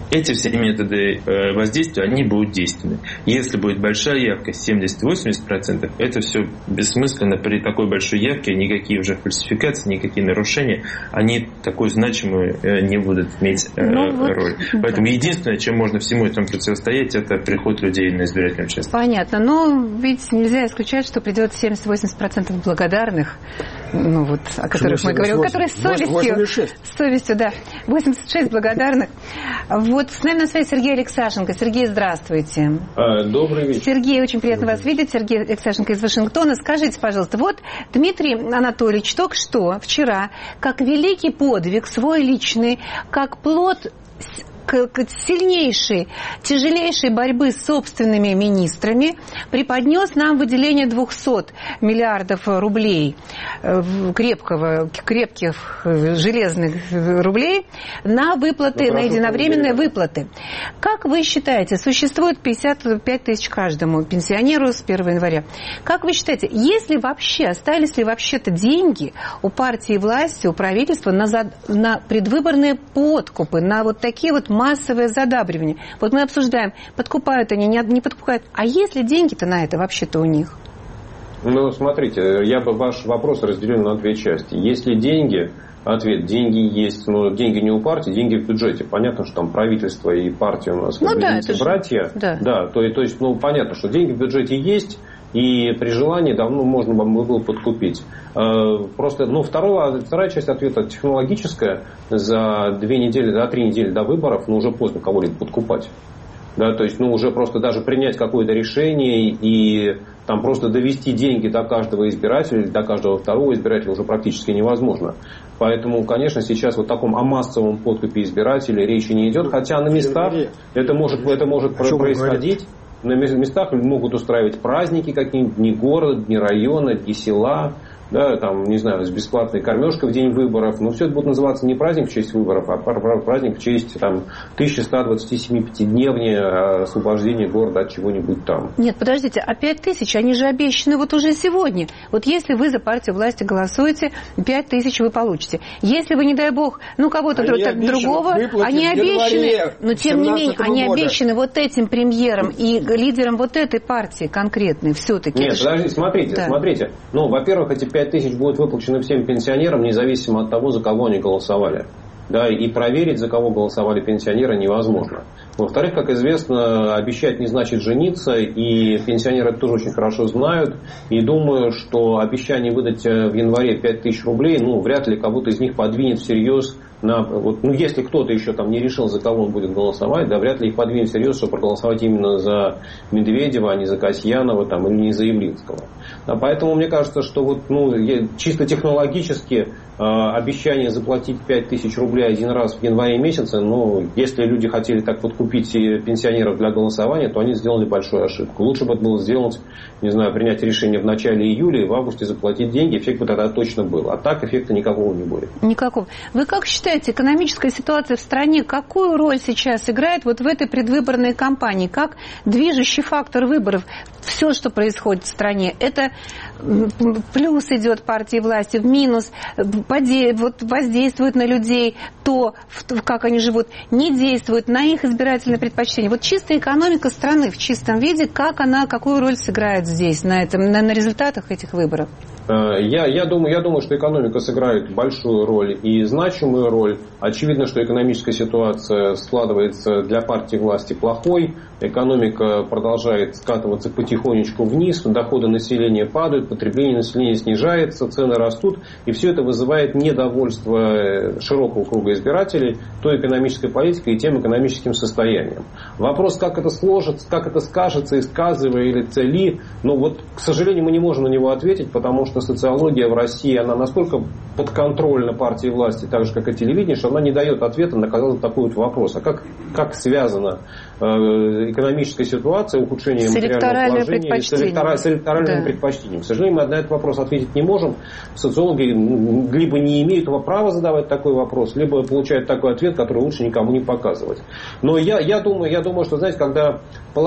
эти все методы воздействия, они будут действенны. Если будет большая явка, 70-80%, это все бессмысленно. При такой большой явке никакие уже фальсификации, никакие нарушения, они такой значимую не будут иметь роль. Поэтому единственное, чем можно всему этому противостоять, это приход людей на избирательный участок. Понятно. Но ведь нельзя исключать, что придет 70-80% благодарных, о которых мы говорим, которые с совестью, да, 86 благодарных. Вот с нами на связи Сергей Алексашенко. Сергей, здравствуйте. Добрый вечер. Сергей, очень приятно вас видеть. Сергей Алексашенко из Вашингтона. Скажите, пожалуйста, вот Дмитрий Анатольевич только что, вчера, как великий подвиг свой личный, как плод сильнейшей, тяжелейшей борьбы с собственными министрами преподнес нам выделение 200 миллиардов рублей, крепких железных рублей на выплаты, на единовременные выплаты. Как вы считаете, существует 55 тысяч каждому пенсионеру с 1 января? Как вы считаете, остались ли вообще-то деньги у партии власти, у правительства на предвыборные подкупы, на вот такие вот массовое задабривание? Вот мы обсуждаем, подкупают они, не подкупают. А есть ли деньги-то на это вообще-то у них? Смотрите, я бы ваш вопрос разделил на две части. Есть ли деньги? Ответ: деньги есть, но деньги не у партии, деньги в бюджете. Понятно, что там правительство и партия у нас братья. Да, то есть, понятно, что деньги в бюджете есть. И при желании давно можно было подкупить. Просто, вторая часть ответа технологическая. За 3 недели до выборов, уже поздно кого-либо подкупать. Да, то есть, уже просто даже принять какое-то решение и там просто довести деньги до каждого избирателя, до каждого второго избирателя уже практически невозможно. Поэтому, конечно, сейчас вот таком о массовом подкупе избирателей речи не идет, хотя на местах это может происходить. На местах могут устраивать праздники какие-нибудь, дни города, дни района, дни села, да, с бесплатной кормежкой в день выборов. Но все это будет называться не праздник в честь выборов, а праздник в честь 1125-дневнее освобождения города от чего-нибудь там. Нет, подождите, а 5 тысяч, они же обещаны вот уже сегодня. Вот если вы за партию власти голосуете, 5 тысяч вы получите. Если вы, не дай бог, кого-то другого, они обещаны, но тем не менее, они обещаны вот этим премьером и лидером вот этой партии конкретной все-таки. Нет, подождите, смотрите. Во-первых, эти 5 тысяч будут выплачены всем пенсионерам, независимо от того, за кого они голосовали. Да, и проверить, за кого голосовали пенсионеры, невозможно. Во-вторых, как известно, обещать не значит жениться, и пенсионеры это тоже очень хорошо знают. И думаю, что обещание выдать в январе 5 тысяч рублей, вряд ли кого-то из них подвинет всерьез. Если кто-то еще не решил, за кого он будет голосовать, да, вряд ли их подвинет всерьез, чтобы проголосовать именно за Медведева, а не за Касьянова или не за Явлинского. Поэтому мне кажется, что чисто технологически обещание заплатить 5 тысяч рублей один раз в январе месяце, если люди хотели так подкупить пенсионеров для голосования, то они сделали большую ошибку. Лучше бы это было сделать, принять решение в начале июля и в августе заплатить деньги, эффект бы тогда точно был. А так эффекта никакого не будет. Никакого. Вы как считаете, экономическая ситуация в стране какую роль сейчас играет вот в этой предвыборной кампании? Как движущий фактор выборов? Все, что происходит в стране, это плюс идет партии власти, в минус, воздействует на людей, то, как они живут, не действует на их избирательные предпочтения. Вот чистая экономика страны в чистом виде, какую роль сыграет здесь, на результатах этих выборов? Я думаю, что экономика сыграет большую роль и значимую роль. Очевидно, что экономическая ситуация складывается для партии власти плохой. Экономика продолжает скатываться потихонечку вниз, доходы населения падают, потребление населения снижается, цены растут. И все это вызывает недовольство широкого круга избирателей той экономической политикой и тем экономическим состоянием. Вопрос, как это сложится, как это скажется, сказывается ли, к сожалению, мы не можем на него ответить, потому что социология в России, она настолько подконтрольна партии власти, так же, как и телевидение, что она не дает ответа на, казалось бы, такой вопрос. А как связана экономическая ситуация, ухудшение материального положения с электоральным предпочтением? К сожалению, мы на этот вопрос ответить не можем. Социологи либо не имеют права задавать такой вопрос, либо получают такой ответ, который лучше никому не показывать. Но я думаю, что, знаете, когда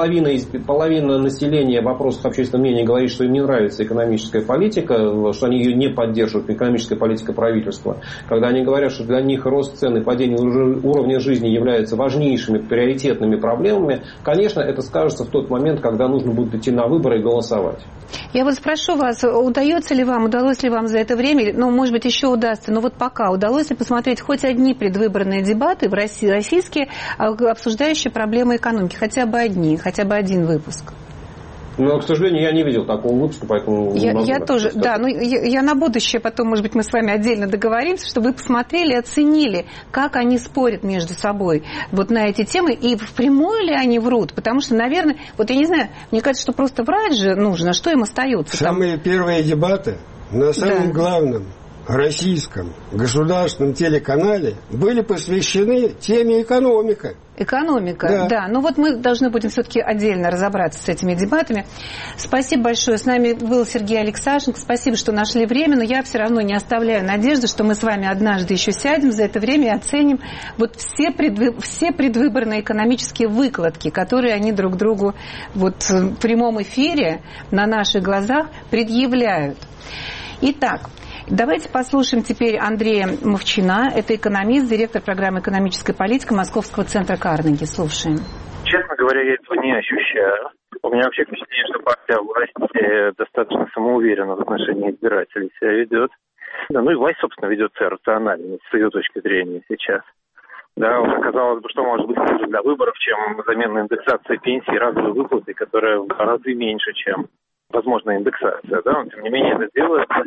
половина населения в вопросах общественного мнения говорит, что им не нравится экономическая политика, что они ее не поддерживают, экономическая политика правительства, когда они говорят, что для них рост цен и падение уровня жизни являются важнейшими приоритетными проблемами, конечно, это скажется в тот момент, когда нужно будет идти на выборы и голосовать. Я вот спрошу вас, удалось ли вам за это время, может быть, еще удастся, но вот пока удалось ли посмотреть хоть одни предвыборные дебаты в российские, обсуждающие проблемы экономики, хотя бы один выпуск? Но, к сожалению, я не видел такого выпуска, поэтому... Я тоже, да. Я на будущее потом, может быть, мы с вами отдельно договоримся, чтобы вы посмотрели, оценили, как они спорят между собой вот на эти темы, и впрямую ли они врут. Потому что, наверное, вот я не знаю, мне кажется, что просто врать же нужно, что им остается? Самые первые дебаты на самом главном российском государственном телеканале были посвящены теме экономика. Экономика, да. Ну вот мы должны будем все-таки отдельно разобраться с этими дебатами. Спасибо большое. С нами был Сергей Алексашенко. Спасибо, что нашли время, но я все равно не оставляю надежды, что мы с вами однажды еще сядем за это время и оценим вот все предвыборные экономические выкладки, которые они друг другу вот в прямом эфире на наших глазах предъявляют. Итак, давайте послушаем теперь Андрея Мовчина. Это экономист, директор программы «Экономическая политика» Московского центра Карнеги. Слушаем. Честно говоря, я этого не ощущаю. У меня вообще впечатление, что партия власти достаточно самоуверенно в отношении избирателей себя ведет. Да, и власть, собственно, ведет себя рационально, с ее точки зрения сейчас. Да, уже казалось бы, что может быть хуже для выборов, чем замена индексации пенсии разовой выплаты, которая в разы меньше, чем возможная индексация. Да? Но, тем не менее, это делается.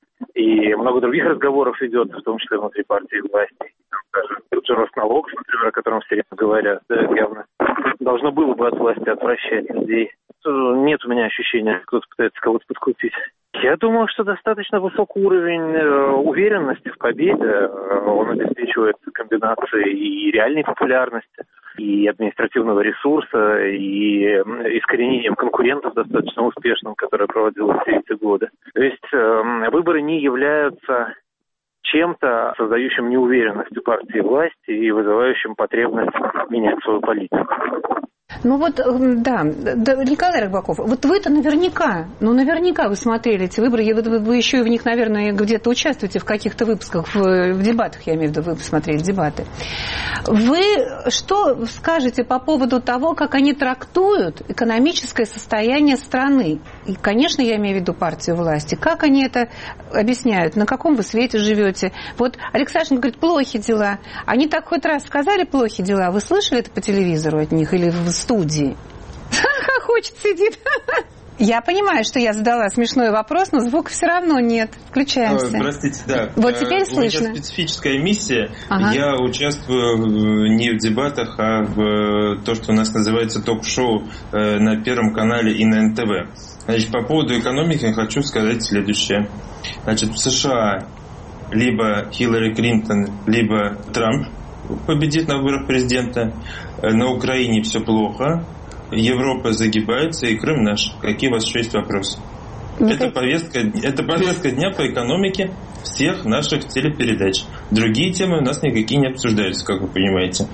И много других разговоров ведется, в том числе внутри партии власти. Даже тот же Росналог, например, о котором все время говорят, да, явно должно было бы от власти отвращать людей. Нет у меня ощущения, что кто-то пытается кого-то подкупить. Я думаю, что достаточно высокий уровень уверенности в победе. Он обеспечивает комбинацией и реальной популярности, и административного ресурса, и искоренением конкурентов достаточно успешным, которое проводилось все эти годы. То есть выборы не являются чем-то, создающим неуверенность у партии власти и вызывающим потребность менять свою политику. Ну вот, да, Николай Рыбаков, вот вы-то наверняка вы смотрели эти выборы, вы еще и в них, наверное, где-то участвуете в каких-то выпусках, в дебатах, я имею в виду, вы посмотрели дебаты. Вы что скажете по поводу того, как они трактуют экономическое состояние страны? И, конечно, я имею в виду партию власти. Как они это объясняют? На каком вы свете живете? Вот Алексашенко говорит, плохи дела. Они так хоть раз сказали плохи дела? Вы слышали это по телевизору от них или в студии? Хохочет, сидит. Я понимаю, что я задала смешной вопрос, но звука все равно нет. Включаемся. Простите, да. Вот теперь слышно. У меня специфическая миссия. Ага. Я участвую не в дебатах, а в то, что у нас называется ток-шоу на Первом канале и на НТВ. Значит, по поводу экономики я хочу сказать следующее. Значит, в США либо Хиллари Клинтон, либо Трамп победит на выборах президента. На Украине все плохо. Европа загибается, и Крым наш. Какие у вас еще есть вопросы? Это повестка дня по экономике всех наших телепередач. Другие темы у нас никакие не обсуждаются, как вы понимаете.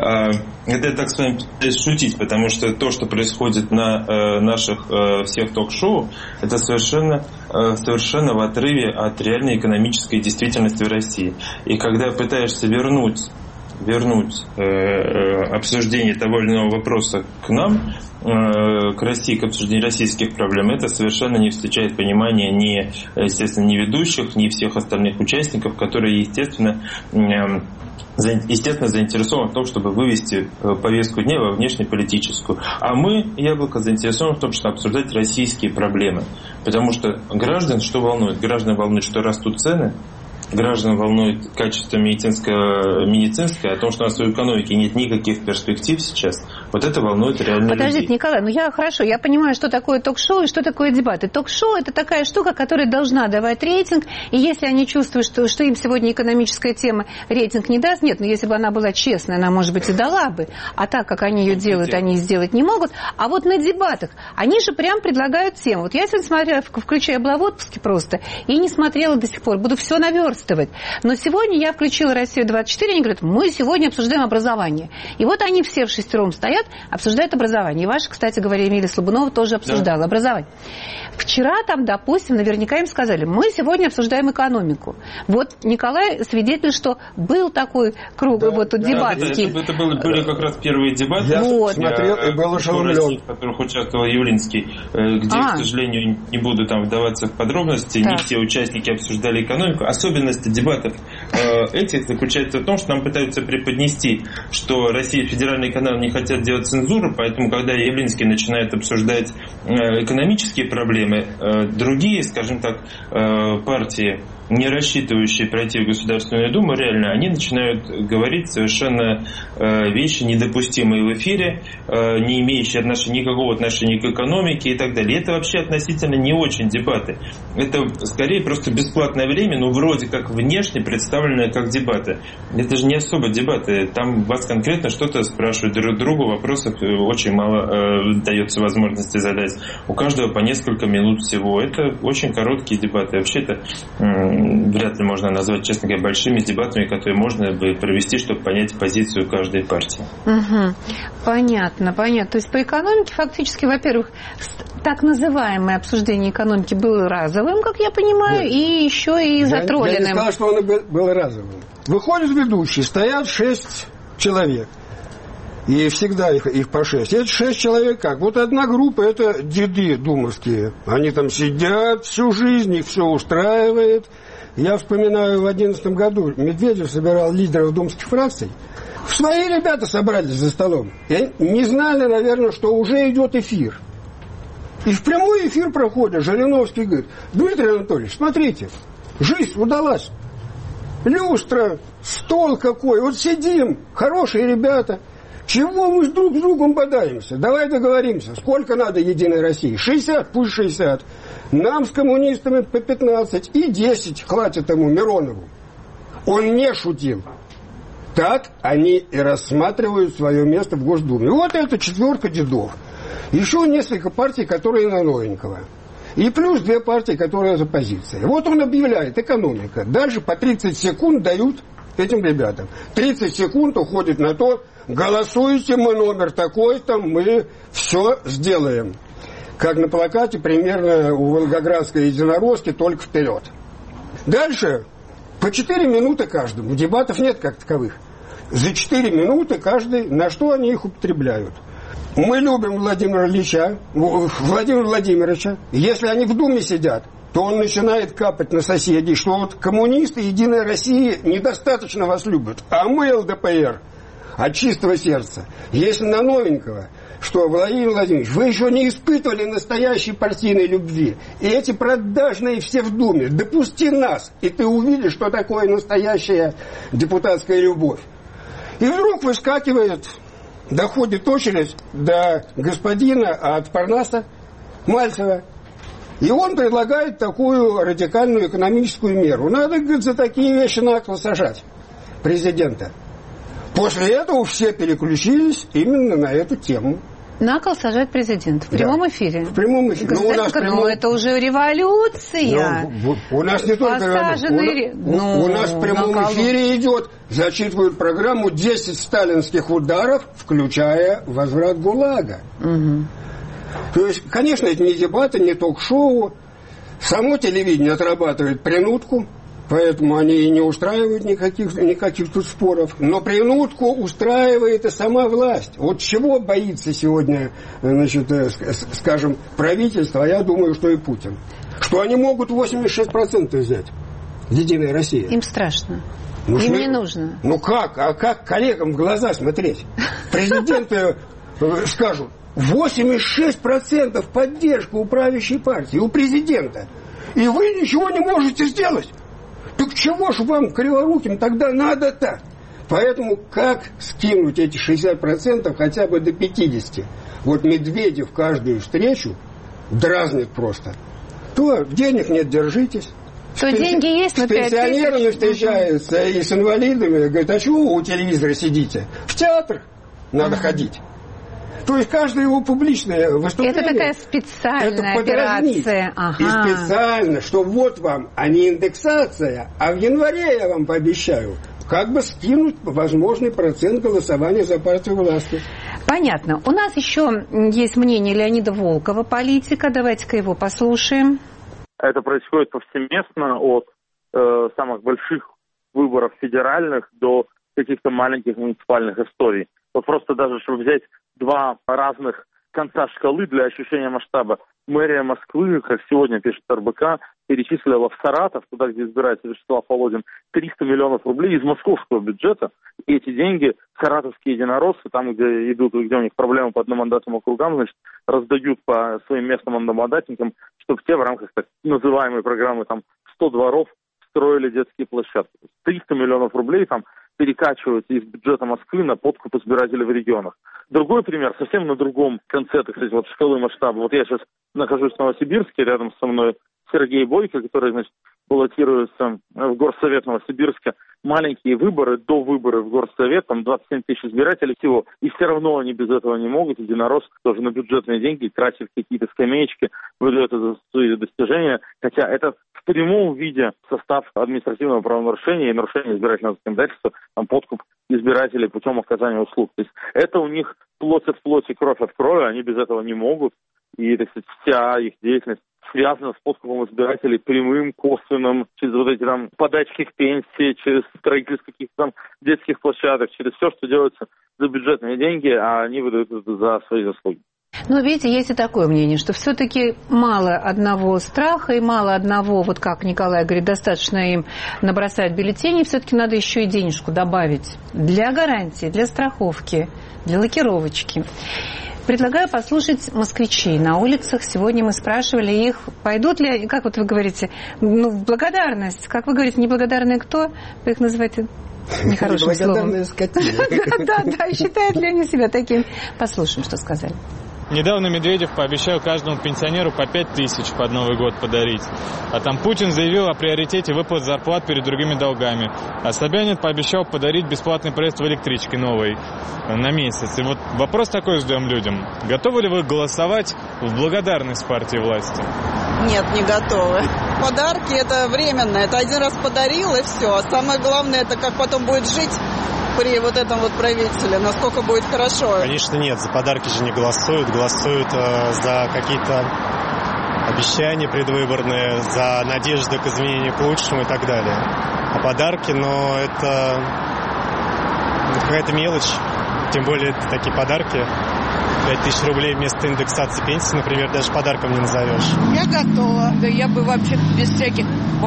Это я так с вами пытаюсь шутить, потому что то, что происходит на наших всех ток-шоу, это совершенно в отрыве от реальной экономической действительности в России. И когда пытаешься вернуть обсуждение того или иного вопроса к нам, к России, к обсуждению российских проблем, это совершенно не встречает понимания естественно, ни ведущих, ни всех остальных участников, которые, естественно, заинтересованы в том, чтобы вывести повестку дня во внешнеполитическую. А мы, Яблоко, заинтересованы в том, чтобы обсуждать российские проблемы. Потому что граждан что волнует? Граждан волнует, что растут цены, граждан волнует качество медицинское, о том, что у нас в экономике нет никаких перспектив сейчас, Вот это волнует реально людей. Подождите, Николай, я понимаю, что такое ток-шоу и что такое дебаты. Ток-шоу – это такая штука, которая должна давать рейтинг, и если они чувствуют, что им сегодня экономическая тема рейтинг не даст, нет, но если бы она была честная, она, может быть, и дала бы, а так, как они ее делают, они сделать не могут. А вот на дебатах, они же прям предлагают тему. Вот я сегодня смотрела, включая, была в отпуске просто, и не смотрела до сих пор, буду все наверстывать. Но сегодня я включила «Россию-24», они говорят, мы сегодня обсуждаем образование. И вот они все вшестером стоят, обсуждают образование. И ваша, кстати говоря, Эмилия Слабунова тоже обсуждала образование. Вчера там, допустим, наверняка им сказали, мы сегодня обсуждаем экономику. Вот Николай свидетель, что был такой круг, дебатский. Это были как раз первые дебаты. Я смотрел и был ошеломлен. В которых участвовал Явлинский, где, к сожалению, не буду там вдаваться в подробности, не все участники обсуждали экономику. Особенность дебатов этих заключается в том, что нам пытаются преподнести, что Россия и федеральные каналы не хотят делать цензуру, поэтому, когда Явлинский начинает обсуждать экономические проблемы, другие, скажем так, партии, не рассчитывающие пройти в Государственную Думу, реально, они начинают говорить совершенно вещи, недопустимые в эфире, не имеющие никакого отношения к экономике и так далее. Это вообще относительно не очень дебаты. Это скорее просто бесплатное время, но вроде как внешне представленное как дебаты. Это же не особо дебаты. Там вас конкретно что-то спрашивают друг другу, вопросов очень мало дается возможности задать. У каждого по несколько минут всего. Это очень короткие дебаты. Вообще-то вряд ли можно назвать, честно говоря, большими дебатами, которые можно бы провести, чтобы понять позицию каждой партии. Угу. Понятно. То есть по экономике фактически, во-первых, так называемое обсуждение экономики было разовым, как я понимаю, и еще и затроленным. Я не сказал, что оно было разовым. Выходит ведущий, стоят 6 человек. И всегда их по 6. Эти 6 человек как? Вот одна группа, это деды думовские. Они там сидят всю жизнь, их все устраивает. Я вспоминаю, в 2011 году Медведев собирал лидеров думских фракций. Свои ребята собрались за столом. И не знали, наверное, что уже идет эфир. И в прямой эфир проходит. Жириновский говорит: Дмитрий Анатольевич, смотрите, жизнь удалась. Люстра, стол какой. Вот сидим, хорошие ребята. Чего мы друг с другом бодаемся? Давай договоримся. Сколько надо Единой России? 60, пусть 60. Нам с коммунистами по 15. И 10 хватит ему, Миронову. Он не шутил. Так они и рассматривают свое место в Госдуме. Вот это 4 дедов. Еще несколько партий, которые на новенького. И плюс 2 партии, которые за оппозицией. Вот он объявляет: экономика. Дальше по 30 секунд дают этим ребятам. 30 секунд уходит на то: голосуйте, мы номер такой-то, мы все сделаем. Как на плакате примерно у Волгоградской единоросски, только вперед. Дальше по 4 минуты каждому. Дебатов нет как таковых. За 4 минуты каждый, на что они их употребляют. Мы любим Владимира Владимировича. Если они в Думе сидят, то он начинает капать на соседей, что вот коммунисты Единой России недостаточно вас любят, а мы ЛДПР от чистого сердца. Если на новенького, что, Владимир Владимирович, вы еще не испытывали настоящей партийной любви, и эти продажные все в Думе, допусти нас, и ты увидишь, что такое настоящая депутатская любовь. И вдруг выскакивает, доходит очередь до господина от Парнаса Мальцева. И он предлагает такую радикальную экономическую меру. Надо, говорит, за такие вещи на кол сажать президента. После этого все переключились именно на эту тему. На кол сажать президента в прямом эфире. В прямом эфире. Ну, это уже революция. У нас не только революция. У нас в прямом эфире идет, зачитывают программу 10 сталинских ударов, включая возврат ГУЛАГа. Угу. То есть, конечно, это не дебаты, не ток-шоу. Само телевидение отрабатывает принудку, поэтому они и не устраивают никаких тут споров. Но принудку устраивает и сама власть. Вот чего боится сегодня, значит, скажем, правительство, а я думаю, что и Путин. Что они могут 86% взять. Единая Россия. Им страшно. Им не нужно. Ну как? А как коллегам в глаза смотреть? Президенты скажут: 86% поддержка у правящей партии, у президента. И вы ничего не можете сделать. Так чего ж вам, криворуким, тогда надо-то? Поэтому как скинуть эти 60% хотя бы до 50%? Вот Медведев каждую встречу дразнит просто. То денег нет, держитесь. То деньги есть, но 5 тысяч. С пенсионерами встречаются и с инвалидами. Говорят, а чего вы у телевизора сидите? В театр надо ходить. То есть каждое его публичное выступление... Это такая специальная операция. И специально, что вот вам, а не индексация, а в январе я вам пообещаю, как бы скинуть возможный процент голосования за партию власти. Понятно. У нас еще есть мнение Леонида Волкова, политика. Давайте-ка его послушаем. Это происходит повсеместно от самых больших выборов федеральных до каких-то маленьких муниципальных историй. Вот просто даже, чтобы взять два разных конца шкалы для ощущения масштаба. Мэрия Москвы, как сегодня пишет РБК, перечислила в Саратов, туда, где избирается Вячеслав Володин, 300 миллионов рублей из московского бюджета. И эти деньги саратовские единороссы, там, где идут, где у них проблемы по одномандатным округам, значит, раздают по своим местным одномандатникам, чтобы те в рамках так называемой программы там 100 дворов строили детские площадки. 300 миллионов рублей там перекачиваются из бюджета Москвы на подкуп избирателей в регионах. Другой пример, совсем на другом конце, так сказать, вот шкалы масштаба. Вот я сейчас нахожусь в Новосибирске, рядом со мной Сергей Бойко, который, значит, баллотируется в Горсовет Новосибирска. Маленькие выборы, до выборов в Горсовет, там 27 тысяч избирателей всего. И все равно они без этого не могут. Единороссы тоже на бюджетные деньги тратят какие-то скамеечки, выдают это за свои достижения. Хотя это в прямом виде состав административного правонарушения и нарушения избирательного законодательства, там подкуп избирателей путем оказания услуг. То есть это у них плоть от плоти, кровь от крови, они без этого не могут. И, так сказать, вся их деятельность связана с подкупом избирателей прямым, косвенным, через вот эти там подачки к пенсии, через строительство каких-то там детских площадок, через все, что делается за бюджетные деньги, а они выдают это за свои заслуги. Ну, видите, есть и такое мнение, что все-таки мало одного страха и мало одного, вот как Николай говорит, достаточно им набросать бюллетени, все-таки надо еще и денежку добавить для гарантии, для страховки, для лакировочки. Предлагаю послушать москвичей на улицах. Сегодня мы спрашивали их, пойдут ли, как вот вы говорите, ну, в благодарность. Как вы говорите, неблагодарные кто? Вы их называете нехорошим словом. Неблагодарные скотины. Да, считают ли они себя таким? Послушаем, что сказали. Недавно Медведев пообещал каждому пенсионеру по 5 тысяч под Новый год подарить. А там Путин заявил о приоритете выплат зарплат перед другими долгами. А Собянин пообещал подарить бесплатный проезд в электричке новой на месяц. И вот вопрос такой задаем людям. Готовы ли вы голосовать в благодарность партии власти? Нет, не готовы. Подарки – это временно. Это один раз подарил, и все. А самое главное – это как потом будет жить при вот этом вот правителе, насколько будет хорошо. Конечно, нет, за подарки же не голосуют. Голосуют за какие-то обещания предвыборные, за надежду к изменению к лучшему и так далее. А подарки, но это какая-то мелочь. Тем более это такие подарки. 5000 рублей вместо индексации пенсии, например, даже подарком не назовешь. Я готова. Да я бы вообще без всяких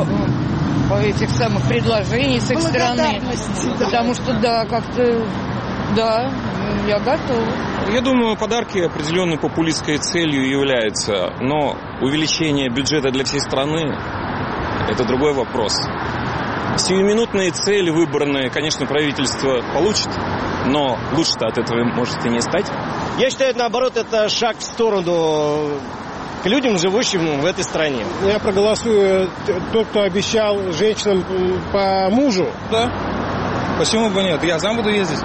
этих самых предложений с их стороны. Потому что, да, как-то, да, я готова. Я думаю, подарки определенной популистской целью являются, но увеличение бюджета для всей страны – это другой вопрос. Сиюминутные цели выбранные, конечно, правительство получит, но лучше-то от этого может и не стать. Я считаю, наоборот, это шаг в сторону к людям, живущим в этой стране. Я проголосую тот, кто обещал женщинам по мужу. Да. Почему бы нет? Я сам буду ездить.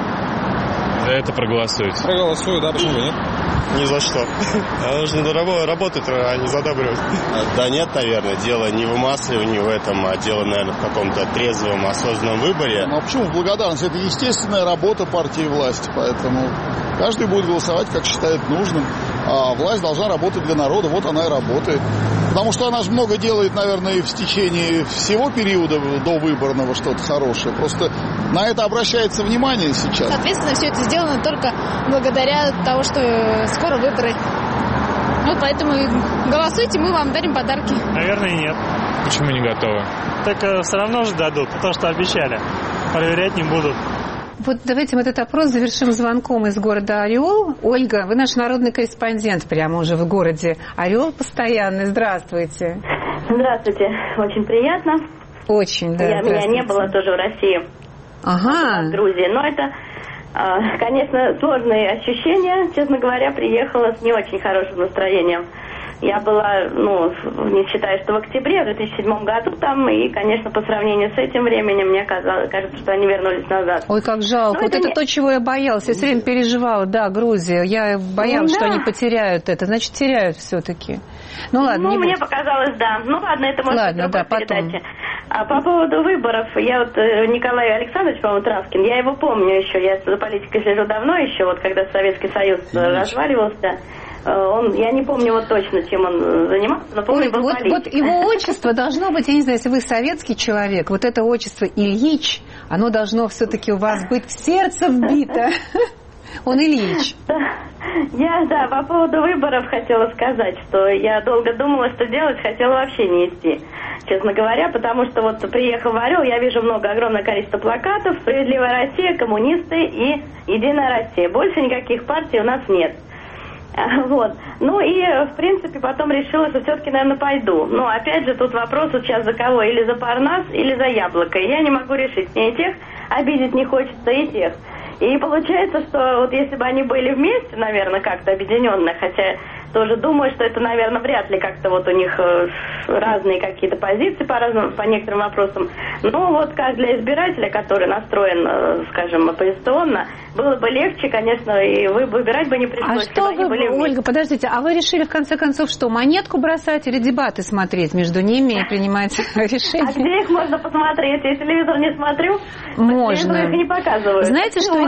За это проголосуете? Проголосую, да, почему бы нет? Ни за что. Нужно работать, а не задабривать. Да нет, наверное. Дело не в вымасливании в этом, а дело, наверное, в каком-то трезвом, осознанном выборе. Ну а почему в благодарность? Это естественная работа партии и власти, поэтому каждый будет голосовать, как считает нужным. А власть должна работать для народа, вот она и работает. Потому что она же много делает, наверное, и в течение всего периода до выборного что-то хорошее. Просто на это обращается внимание сейчас. Соответственно, все это сделано только благодаря тому, что скоро выборы. Вот поэтому голосуйте, мы вам дарим подарки. Наверное, нет. Почему не готовы? Так все равно же дадут, то, что обещали. Проверять не будут. Вот давайте мы этот опрос завершим звонком из города Орел. Ольга, вы наш народный корреспондент прямо уже в городе Орел постоянный. Здравствуйте. Здравствуйте. Очень приятно. Очень, да. Меня не было тоже в России. Ага. в Грузии. Но это, конечно, сложные ощущения. Честно говоря, приехала с не очень хорошим настроением. Я была, не считая, что в октябре, в 2007 году там, и, конечно, по сравнению с этим временем, мне кажется, что они вернулись назад. Ой, как жалко. Вот это то, чего я боялась. Я все время переживала, да, Грузия. Я боялась, что они потеряют это. Значит, теряют все-таки. Ну, ладно. Ну, мне показалось, да. Ну, ладно, это может быть другой передаче. А по поводу выборов, я вот Николай Александрович, по-моему, Травкин, я его помню еще. Я за политикой слежу давно еще, вот когда Советский Союз разваливался. Я не помню вот точно, чем он занимался, но помню, был политик. Вот его отчество должно быть, я не знаю, если вы советский человек, вот это отчество Ильич, оно должно все-таки у вас быть в сердце вбито. Он Ильич. Я, по поводу выборов хотела сказать, что я долго думала, что делать, хотела вообще не идти, честно говоря, потому что вот приехав в Орел, я вижу огромное количество плакатов «Справедливая Россия», «Коммунисты» и «Единая Россия». Больше никаких партий у нас нет. Вот. Ну и, в принципе, потом решила, что все-таки, наверное, пойду. Но, опять же, тут вопрос сейчас за кого? Или за Парнас, или за Яблоко. И я не могу решить. Мне и тех обидеть не хочется, и тех. И получается, что вот если бы они были вместе, наверное, как-то объединенные, хотя тоже думаю, что это, наверное, вряд ли как-то вот у них разные какие-то позиции по некоторым вопросам. Но вот как для избирателя, который настроен, скажем, оппозиционно, было бы легче, конечно, и выбирать бы не пришлось. А что вы, Ольга, подождите, а вы решили в конце концов что, монетку бросать или дебаты смотреть между ними и принимать решение? А где их можно посмотреть? Я телевизор не смотрю, можно. Их не показывают. Знаете, что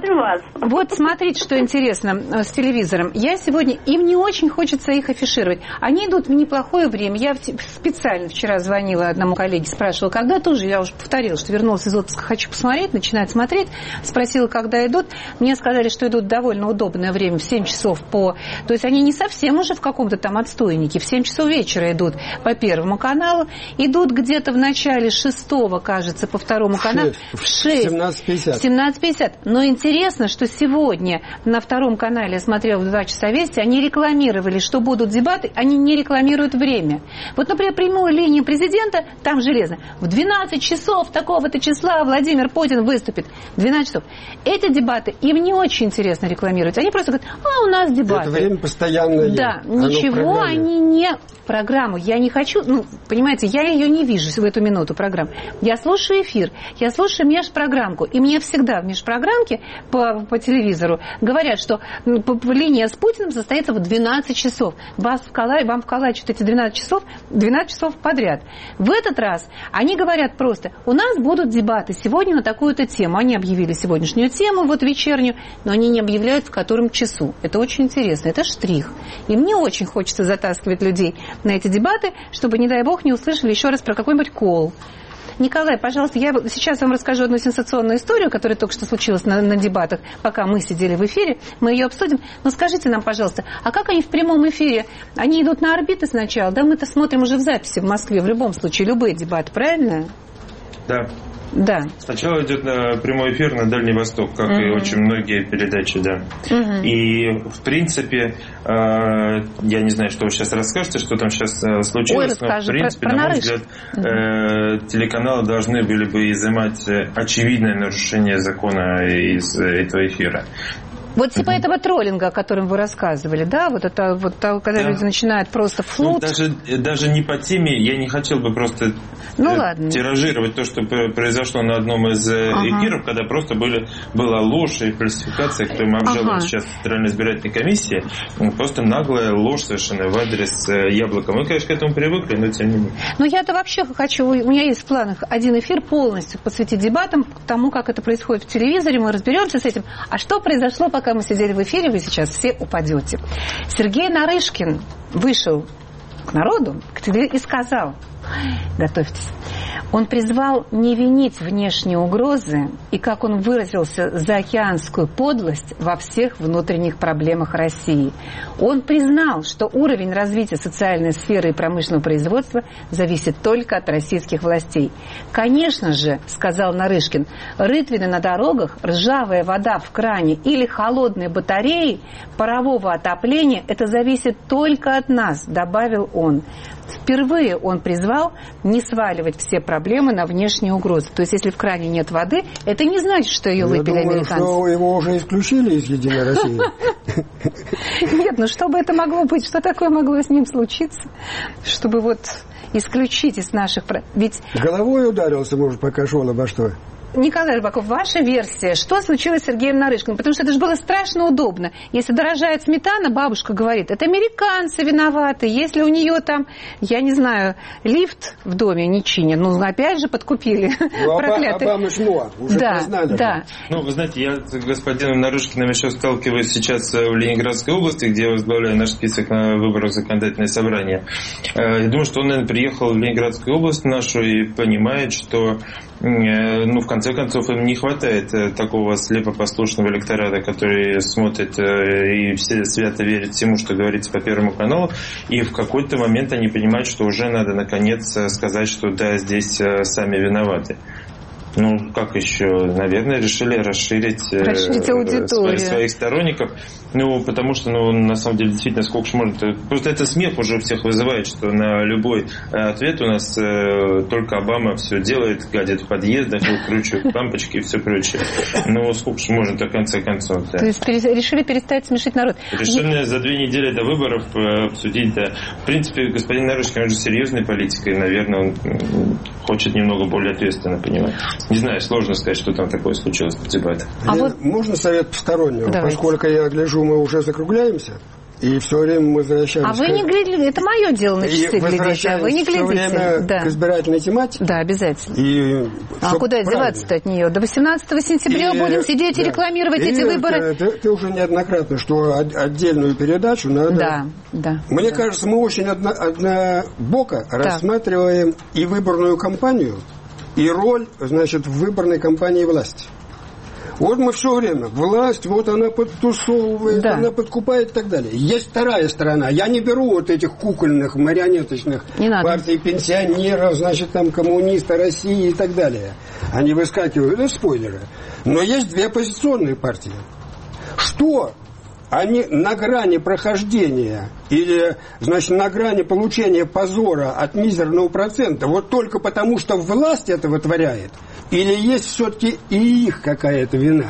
вот смотрите, что интересно с телевизором. Я сегодня, им не очень хочется их афишировать. Они идут в неплохое время. Я специально вчера звонила одному коллеге, спрашивала, когда тоже, я уже повторила, что вернулась из отпуска, хочу посмотреть, начинать смотреть. Спросила, когда идут. Мне сказали, что идут довольно удобное время, в 7 часов То есть они не совсем уже в каком-то там отстойнике. В 7 часов вечера идут по Первому каналу. Идут где-то в начале 6-го, кажется, по Второму каналу. В 6. 17:50. Но интересно, что сегодня на Втором канале, я смотрела в 2 часа вести, они рекламировали, что будут дебаты, они не рекламируют время. Вот, например, прямую линию президента, там железно. В 12 часов такого-то числа Владимир Путин выступит. 12 часов. Эти дебаты им не очень интересно рекламировать. Они просто говорят, у нас дебаты. Это время постоянно. Да, ничего они не... Программу я не хочу, понимаете, я ее не вижу в эту минуту программу. Я слушаю эфир, я слушаю межпрограммку. И мне всегда в межпрограммке по телевизору говорят, что линия с Путиным состоится в 12 часов. Вам вколачивают эти 12 часов подряд. В этот раз они говорят просто, у нас будут дебаты сегодня на такую-то тему. Они объявили сегодняшнюю тему, вот вечернюю, но они не объявляют, в котором часу. Это очень интересно, это штрих. И мне очень хочется затаскивать людей на эти дебаты, чтобы, не дай бог, не услышали еще раз про какой-нибудь кол. Николай, пожалуйста, я сейчас вам расскажу одну сенсационную историю, которая только что случилась на дебатах, пока мы сидели в эфире, мы ее обсудим. Но скажите нам, пожалуйста, а как они в прямом эфире? Они идут на орбиты сначала, да? Мы-то смотрим уже в записи в Москве, в любом случае, любые дебаты, правильно? Да. Да. Сначала идет на прямой эфир на Дальний Восток, как и очень многие передачи, да. И, в принципе, я не знаю, что вы сейчас расскажете, что там сейчас случилось, но, в принципе, на мой взгляд, телеканалы должны были бы изымать очевидное нарушение закона из этого эфира. Вот типа этого троллинга, о котором вы рассказывали, да? Вот это вот когда люди начинают просто флут. Даже не по теме, я не хотел бы просто тиражировать то, что произошло на одном из эфиров, когда просто была ложь и фальсификация, которую мы обжалуем сейчас в Центральной избирательной комиссии. Просто наглая ложь совершенно в адрес Яблока. Мы, конечно, к этому привыкли, но тем не менее. Но я-то вообще хочу, у меня есть в планах один эфир полностью посвятить дебатам, тому, как это происходит в телевизоре, мы разберемся с этим. А что произошло, пока мы сидели в эфире, вы сейчас все упадете. Сергей Нарышкин вышел к народу и сказал, готовьтесь, он призвал не винить внешние угрозы и, как он выразился, заокеанскую подлость во всех внутренних проблемах России. Он признал, что уровень развития социальной сферы и промышленного производства зависит только от российских властей. Конечно же, сказал Нарышкин, рытвины на дорогах, ржавая вода в кране или холодные батареи парового отопления – это зависит только от нас, добавил он. Впервые он призвал не сваливать все проблемы на внешние угрозы. То есть, если в кране нет воды, это не значит, что ее выпили американцы. Я думаю, что его уже исключили из «Единой России». Нет, ну что бы это могло быть? Что такое могло с ним случиться? Чтобы вот исключить из наших... Ведь... Головой ударился, может, пока шел обо что? Николай Рыбаков, ваша версия, что случилось с Сергеем Нарышкиным? Потому что это же было страшно удобно. Если дорожает сметана, бабушка говорит, это американцы виноваты. Если у нее там, я не знаю, лифт в доме не чинят, ну, опять же, подкупили. Ну, Обама шмуа, уже признали. Да. Ну, вы знаете, я с господином Нарышкиным еще сталкиваюсь сейчас в Ленинградской области, где я возглавляю наш список на выборах в законодательное собрание. Я думаю, что он, наверное, приехал в Ленинградскую область нашу и понимает, что ну, в конце концов, им не хватает такого слепопослушного электората, который смотрит и все свято верит всему, что говорится по Первому каналу, и в какой-то момент они понимают, что уже надо наконец сказать, что да, здесь сами виноваты. Ну, как еще? Наверное, решили расширить своих сторонников. Ну, потому что, ну, на самом деле, действительно, сколько же можно... Просто это смех уже всех вызывает, что на любой ответ у нас только Обама все делает, гадит в подъездах, выкручивает лампочки и все прочее. Ну, сколько же можно до конца концов, да. То есть решили перестать смешить народ. Решили за 2 недели до выборов обсудить, да. В принципе, господин Нарышкин, он же серьезный политик, и, наверное, он хочет немного более ответственно понимать. Не знаю, сложно сказать, что там такое случилось в дебатах. Можно совет постороннего? Давайте. Поскольку я гляжу, мы уже закругляемся, и все время мы возвращаемся... А вы не глядите, это мое дело на часы глядеть, а вы не глядите. Все время к избирательной тематике. Да, обязательно. А куда деваться-то от нее? До 18 сентября будем сидеть и рекламировать эти выборы? Ты уже неоднократно, что отдельную передачу надо... Да. Мне кажется, мы очень однобоко рассматриваем и выборную кампанию, и роль, значит, в выборной кампании власти. Вот мы все время, власть, вот она подтусовывает, она подкупает и так далее. Есть вторая сторона. Я не беру вот этих кукольных, марионеточных партий пенсионеров, значит, там, коммуниста России и так далее. Они выскакивают, это спойлеры. Но есть 2 оппозиционные партии. Что? Они на грани прохождения или, значит, на грани получения позора от мизерного процента вот только потому, что власть это вытворяет? Или есть все-таки и их какая-то вина?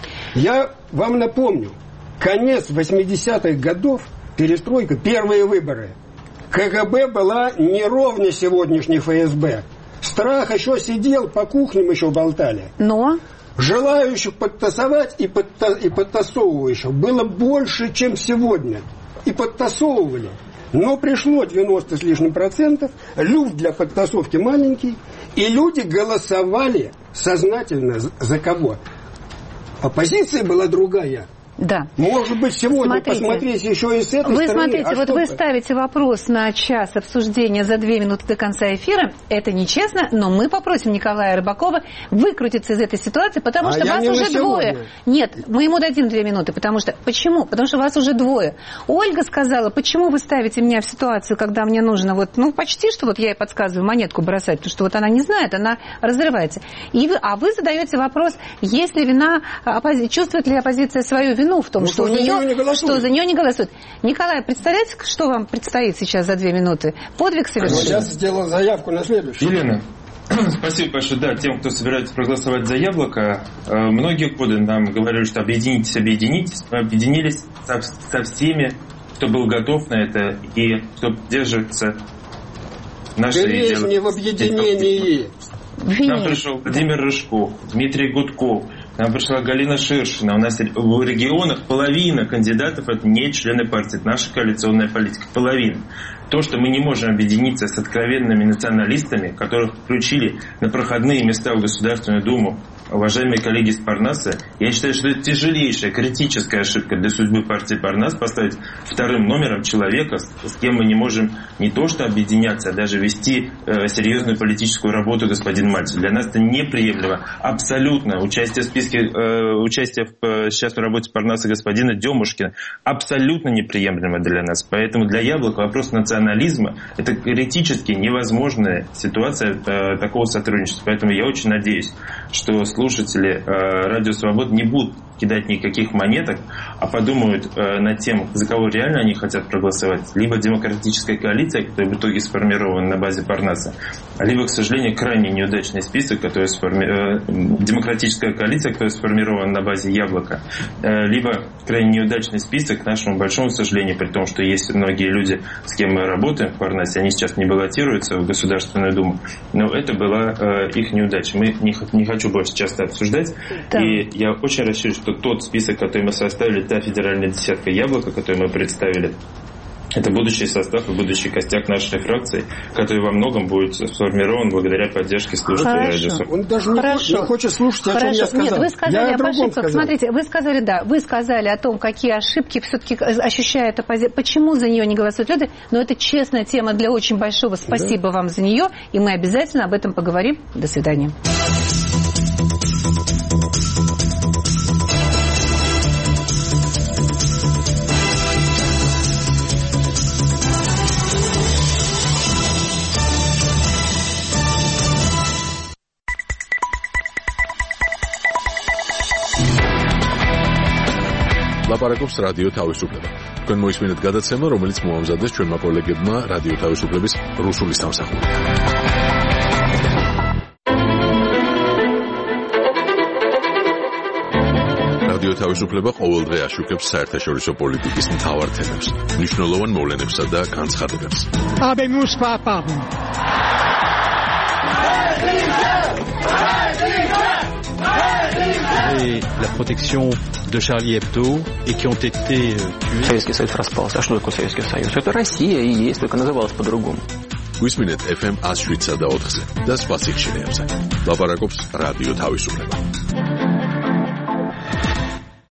Я вам напомню, конец 80-х годов, перестройка, первые выборы. КГБ была не ровня сегодняшней ФСБ. Страх еще сидел, по кухням еще болтали. Но... Желающих подтасовать и подтасовывающих было больше, чем сегодня. И подтасовывали. Но пришло 90 с лишним %, люфт для подтасовки маленький, и люди голосовали сознательно за кого? Оппозиция была другая. Да. Может быть, сегодня посмотреть еще и с этой стороны. Смотрите, вот вы ставите вопрос на час обсуждения за 2 минуты до конца эфира. Это нечестно, но мы попросим Николая Рыбакова выкрутиться из этой ситуации, потому что вас уже 2. Нет, мы ему дадим 2 минуты, потому что... Почему? Потому что вас уже 2. Ольга сказала, почему вы ставите меня в ситуацию, когда мне нужно вот, ну, почти что вот я ей подсказываю монетку бросать, потому что вот она не знает, она разрывается. А вы задаете вопрос, есть ли вина, чувствует ли оппозиция свою вину в том, что за нее не голосуют. Николай, представляете, что вам предстоит сейчас за 2 минуты? Подвиг совершить? Сейчас сделал заявку на следующий. Елена, спасибо большое. Да, тем, кто собирается проголосовать за яблоко, многие годы нам говорили, что объединитесь. Мы объединились со всеми, кто был готов на это и кто держится нашей идеи. Не в объединении. Нам пришел Владимир Рыжков, Дмитрий Гудков, нам пришла Галина Ширшина. У нас в регионах половина кандидатов это не члены партии, это наша коалиционная политика. Половина. То, что мы не можем объединиться с откровенными националистами, которых включили на проходные места в Государственную Думу, уважаемые коллеги из Парнаса, я считаю, что это тяжелейшая, критическая ошибка для судьбы партии Парнас поставить 2-м номером человека, с кем мы не можем не то что объединяться, а даже вести серьезную политическую работу, господин Мальцев. Для нас это неприемлемо. Абсолютно. Участие в списке, участие в частной работе Парнаса господина Демушкина абсолютно неприемлемо для нас. Поэтому для Яблока вопрос национализма – это критически невозможная ситуация такого сотрудничества. Поэтому я очень надеюсь, что слушатели Радио Свобода не будут кидать никаких монеток, а подумают над тем, за кого реально они хотят проголосовать, либо демократическая коалиция, которая в итоге сформирована на базе Парнаса, либо, к сожалению, крайне неудачный список, который демократическая коалиция, которая сформирована на базе Яблока, либо крайне неудачный список, к нашему большому сожалению, при том, что есть многие люди, с кем мы работаем в Парнасе, они сейчас не баллотируются в Государственную Думу, но это была их неудача. Мы не хочу больше часто обсуждать, да. И я очень рассчитываю, что тот список, который мы составили, та федеральная десятка Яблока, которую мы представили, это будущий состав и будущий костяк нашей фракции, который во многом будет сформирован благодаря поддержке слушателей радио. Он даже не хочет слушать, о чем я сказал. Нет, вы сказали об ошибках. Смотрите, вы сказали о том, какие ошибки все-таки ощущает оппозиция, почему за нее не голосуют люди, но это честная тема для очень большого спасибо вам за нее, и мы обязательно об этом поговорим. До свидания. ლაპარაკობს რადიო თავისუფლება. თქვენ მოისმინეთ გადაცემა, რომელიც მოამზადეს ჩვენმა კოლეგებმა რადიო თავისუფლების რუსული სამსახური. რადიო თავისუფლება ყოველდღე აშუქებს საერთაშორისო პოლიტიკის მთავარ თემებს, მნიშვნელოვან მოვლენებსა და განცხადებებს. Habemus papam. Et la protection de Charlie Hebdo et qui ont été tués. Советский Союз распался. А что такое Советский Союз? Это Россия и есть, только называлась по-другому. Გვისმინეთ FM 107.4-ზე და სხვა სიხშირეებზე. ლაპარაკობს რადიო თავისუფლება.